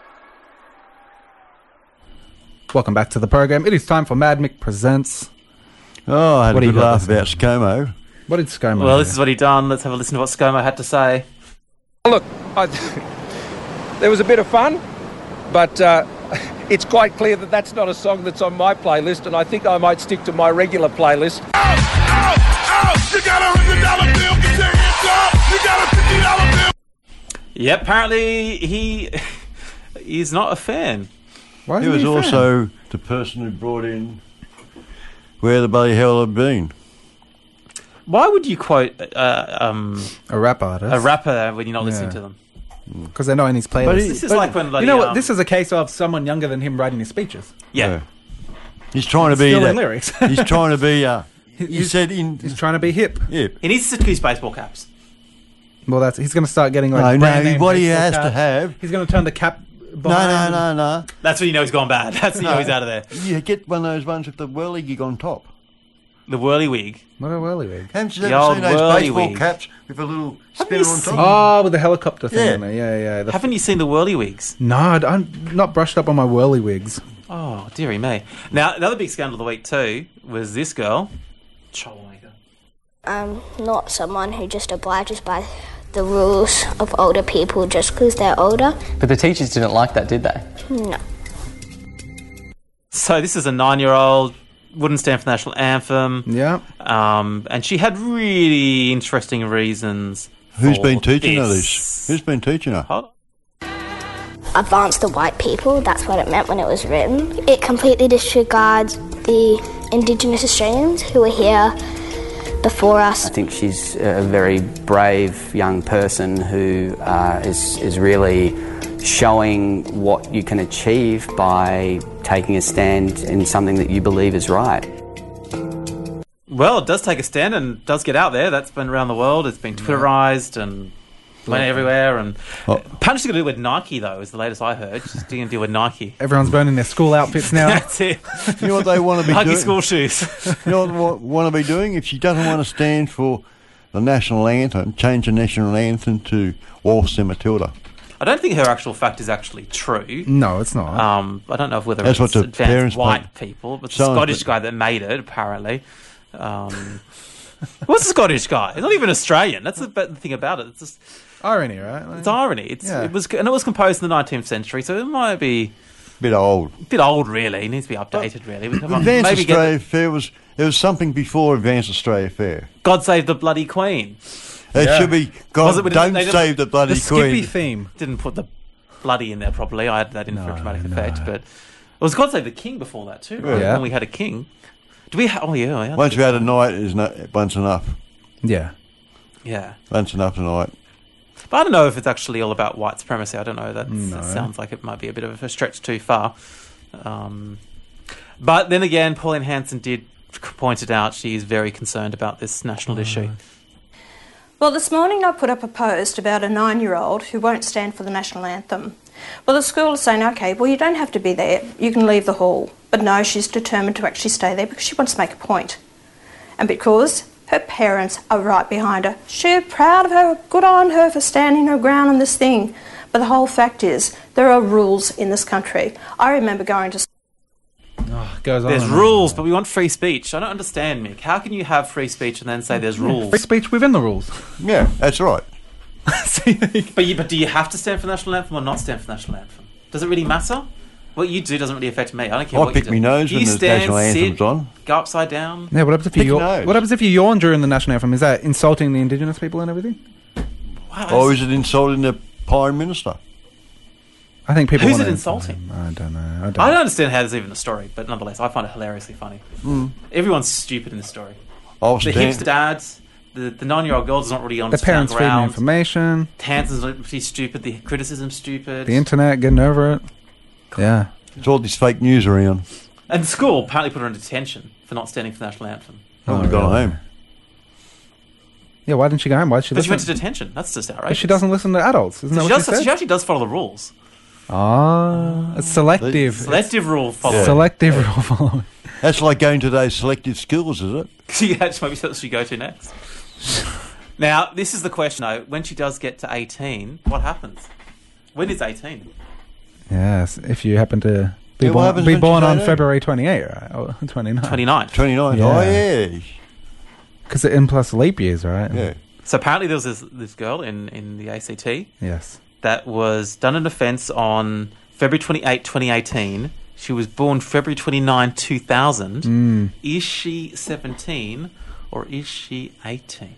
Welcome back to the program. It is time for Mad Mick Presents. Oh, I had What a do you good got laugh this about ScoMo. What did ScoMo Well, do? this is what he done. Let's have a listen to what ScoMo had to say. Look, there was a bit of fun, but it's quite clear that that's not a song that's on my playlist, and I think I might stick to my regular playlist. You got $100 bill, get your hands up. You got a $50 bill. Yeah, apparently he's not a fan. Why He isn't was a fan? also the person who brought in Where the Bloody Hell I've Been. Why would you quote a rap artist, a rapper when you're not listening to them? Because they're not in his playlist. But This is like when you know what? This is a case of someone younger than him writing his speeches. Yeah. He's trying to be Stealing that. lyrics. He's trying to be. He He's- said in. He's trying to be hip. Yep. He needs to use baseball caps. Well, he's going to start getting like No, brand no. name What he baseball has to caps. have. He's going to turn the cap. behind No. That's when you know he's gone bad. That's when you know he's out of there. You get one of those ones with the whirly gig on top. The whirlywig. What a whirlywig. Haven't you The ever old seen those baseball whirlywig. caps with a little Haven't you spinner on seen- top? Oh, with the helicopter thing Yeah. in there. Yeah. Haven't you seen the whirlywigs? No, I'm not brushed up on my whirlywigs. Oh, dearie me. Now, another big scandal of the week too was this girl, troublemaker. I'm not someone who just obliges by the rules of older people just because they're older. But the teachers didn't like that, did they? No. So this is a 9-year-old, wouldn't stand for the national anthem. Yeah. And she had really interesting reasons. Who's for been teaching her this? Who's been teaching her? Hold on. Advance the white people, that's what it meant when it was written. It completely disregards the Indigenous Australians who were here before us. I think she's a very brave young person who is really showing what you can achieve by taking a stand in something that you believe is right. Well, it does take a stand and does get out there. That's been around the world. It's been Twitterized and Went everywhere, and apparently she's going to do it with Nike, though, is the latest I heard. She's going to do it with Nike. Everyone's burning their school outfits now. That's it. You know what they want to be doing? Nike school shoes. You know what they want to be doing? If she doesn't want to stand for the national anthem, change the national anthem to Waltz and Matilda. I don't think her actual fact is actually true. No, it's not. I don't know whether That's it's what the advanced parents white make. people, but the Someone's Scottish guy that made it, apparently. What's a Scottish guy? He's not even Australian. That's the thing about it. It's just irony, right? Like, it's irony. It was composed in the 19th century, so it might be bit old. Bit old, really. It needs to be updated, really. Advanced Australia Fair was something before Advanced Australia Fair. God Save the Bloody Queen. It should be God Don't Save the Bloody the Queen. Skippy theme. Didn't put the bloody in there properly. I added that in for dramatic effect, but it was God Save the King before that too, right? Yeah. When we had a king. Do we? Yeah. Once we had a night, is once enough. Yeah. Yeah. Once enough tonight. But I don't know if it's actually all about white supremacy. I don't know. That sounds like it might be a bit of a stretch too far. But then again, Pauline Hanson did point it out. She is very concerned about this national issue. Well, this morning I put up a post about a 9-year-old who won't stand for the national anthem. Well, the school is saying, OK, well, you don't have to be there. You can leave the hall. But no, she's determined to actually stay there because she wants to make a point. And because her parents are right behind her. She's proud of her, good on her for standing her ground on this thing. But the whole fact is, there are rules in this country. I remember going to... There's rules, but we want free speech. I don't understand, Mick. How can you have free speech and then say there's rules? Free speech within the rules. Yeah, that's right. But do you have to stand for the national anthem or not stand for the national anthem? Does it really matter? What you do doesn't really affect me. I don't care what you do. I pick my nose when the national anthem's on. Go upside down. Yeah, what happens if you yawn during the national anthem? Is that insulting the Indigenous people and everything? Or is it insulting the Prime Minister? I think people. Who's it insulting? I don't know. I don't understand how there's even a story, but nonetheless, I find it hilariously funny. Everyone's stupid in this story. The hipster dads, the 9-year-old girl does not really The understand parents feeding information. Hanson's pretty stupid. The criticism's stupid. The internet getting over it. Yeah. There's all this fake news around. And the school apparently put her in detention for not standing for the national anthem. Gone home. Yeah, why didn't she go home? Why did she But she listen? went to detention. That's just outrageous. But she doesn't listen to adults. Isn't that what she said? She actually does follow the rules. It's selective. Selective rule following. Selective rule following. That's like going to those selective schools, is it? Yeah, that's maybe what she go to next. Now, this is the question, though. When she does get to 18, what happens? When is 18? Yes, if you happen to be Yeah, what happens when born she's on 18? February 28, right? Or 29. 29. 29. Yeah. Oh, yeah. Because in plus leap years, right? Yeah. So apparently there was this girl in the ACT Yes. that was done an offence on February 28, 2018. She was born February 29, 2000. Is she 17 or is she 18?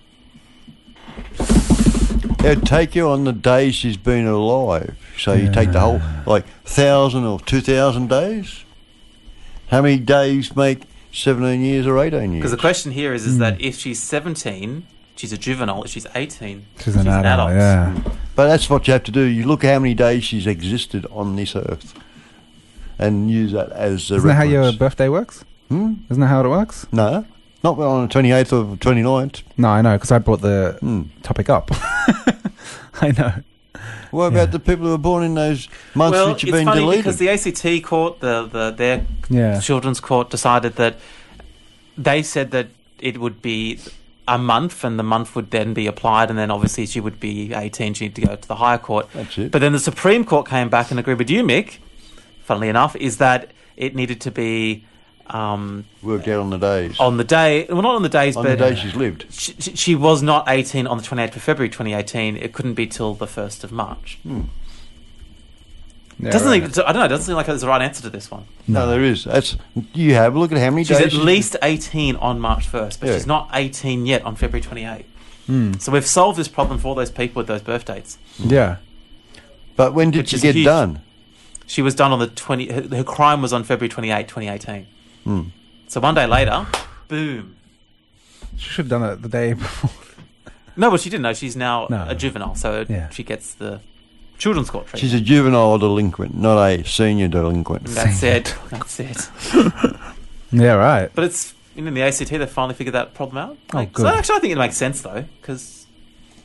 They'd take you on the days she's been alive. So you take the whole, 1,000 or 2,000 days? How many days make 17 years or 18 years? Because the question here is that if she's 17, she's a juvenile. If she's 18, She's an adult, yeah. But that's what you have to do. You look how many days she's existed on this earth and use that as a Isn't that how reference. your birthday works? Isn't that how it works? No. Not on the 28th or 29th. No, I know, because I brought the topic up. I know. What about the people who were born in those months Well, which have it's been funny deleted? because the ACT court, their children's court, decided that they said that it would be a month, and the month would then be applied, and then obviously she would be 18. She needed to go to the higher court. That's it. But then the Supreme Court came back and agreed with you, Mick. Funnily enough, is that it needed to be worked out on the days. on the day. Well, not on the days, On but the day she's lived. She was not 18 on the 28th of February 2018. It couldn't be till the 1st of March. Yeah, Doesn't right. I don't know. It doesn't seem like there's a right answer to this one. No, there is. You have a look at how many She's days. at least 18 on March 1st, but Yeah. she's not 18 yet on February 28. So we've solved this problem for all those people with those birth dates. Yeah. But when did Which she is get huge. done? She was done on the 20. Her crime was on February 28, 2018. So one day later, boom. She should have done it the day before. No, but she didn't know. She's now No. a juvenile, so she gets the children's court treatment. She's a juvenile delinquent, not a senior delinquent. That's it. That's it. Yeah, right. But it's in the ACT they finally figured that problem out. Oh, So good. actually, I think it makes sense though, because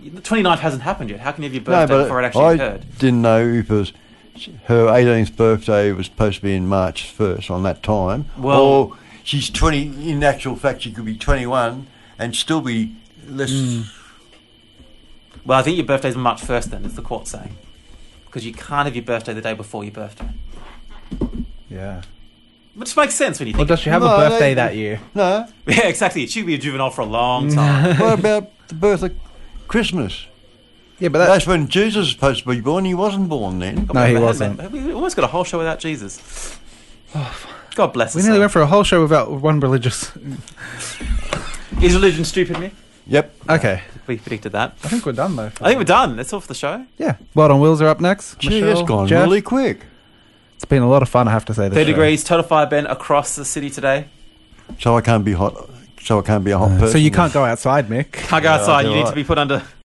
The 29th hasn't happened yet. How can you have your birthday before it actually I occurred? didn't know because her 18th birthday was supposed to be in March 1st on that time. Well- or she's 20, in actual fact, she could be 21 and still be less... Well, I think your birthday's March 1st then, is the court saying. Because you can't have your birthday the day before your birthday. Yeah. Which makes sense when you Well, think does she have a birthday that year? No. Yeah, exactly. It should be a juvenile for a long time. What about the birth of Christmas? Yeah, but that's when Jesus was supposed to be born. He wasn't born then. No, he wasn't. We almost got a whole show without Jesus. God bless us. We nearly went for a whole show without one religious... Is religion stupid, Nick? Yep. Okay. We predicted that. I think we're done, though. I think we're done. That's all for the show. Yeah. World on Wheels are up next. Gee, Michelle, it's gone Jeff. really quick. It's been a lot of fun, I have to say. 30 degrees, total fire ban across the city today. So I can't be hot. So I can't be a hot person. So you can't go outside, Mick. Can't go outside. You need to be put under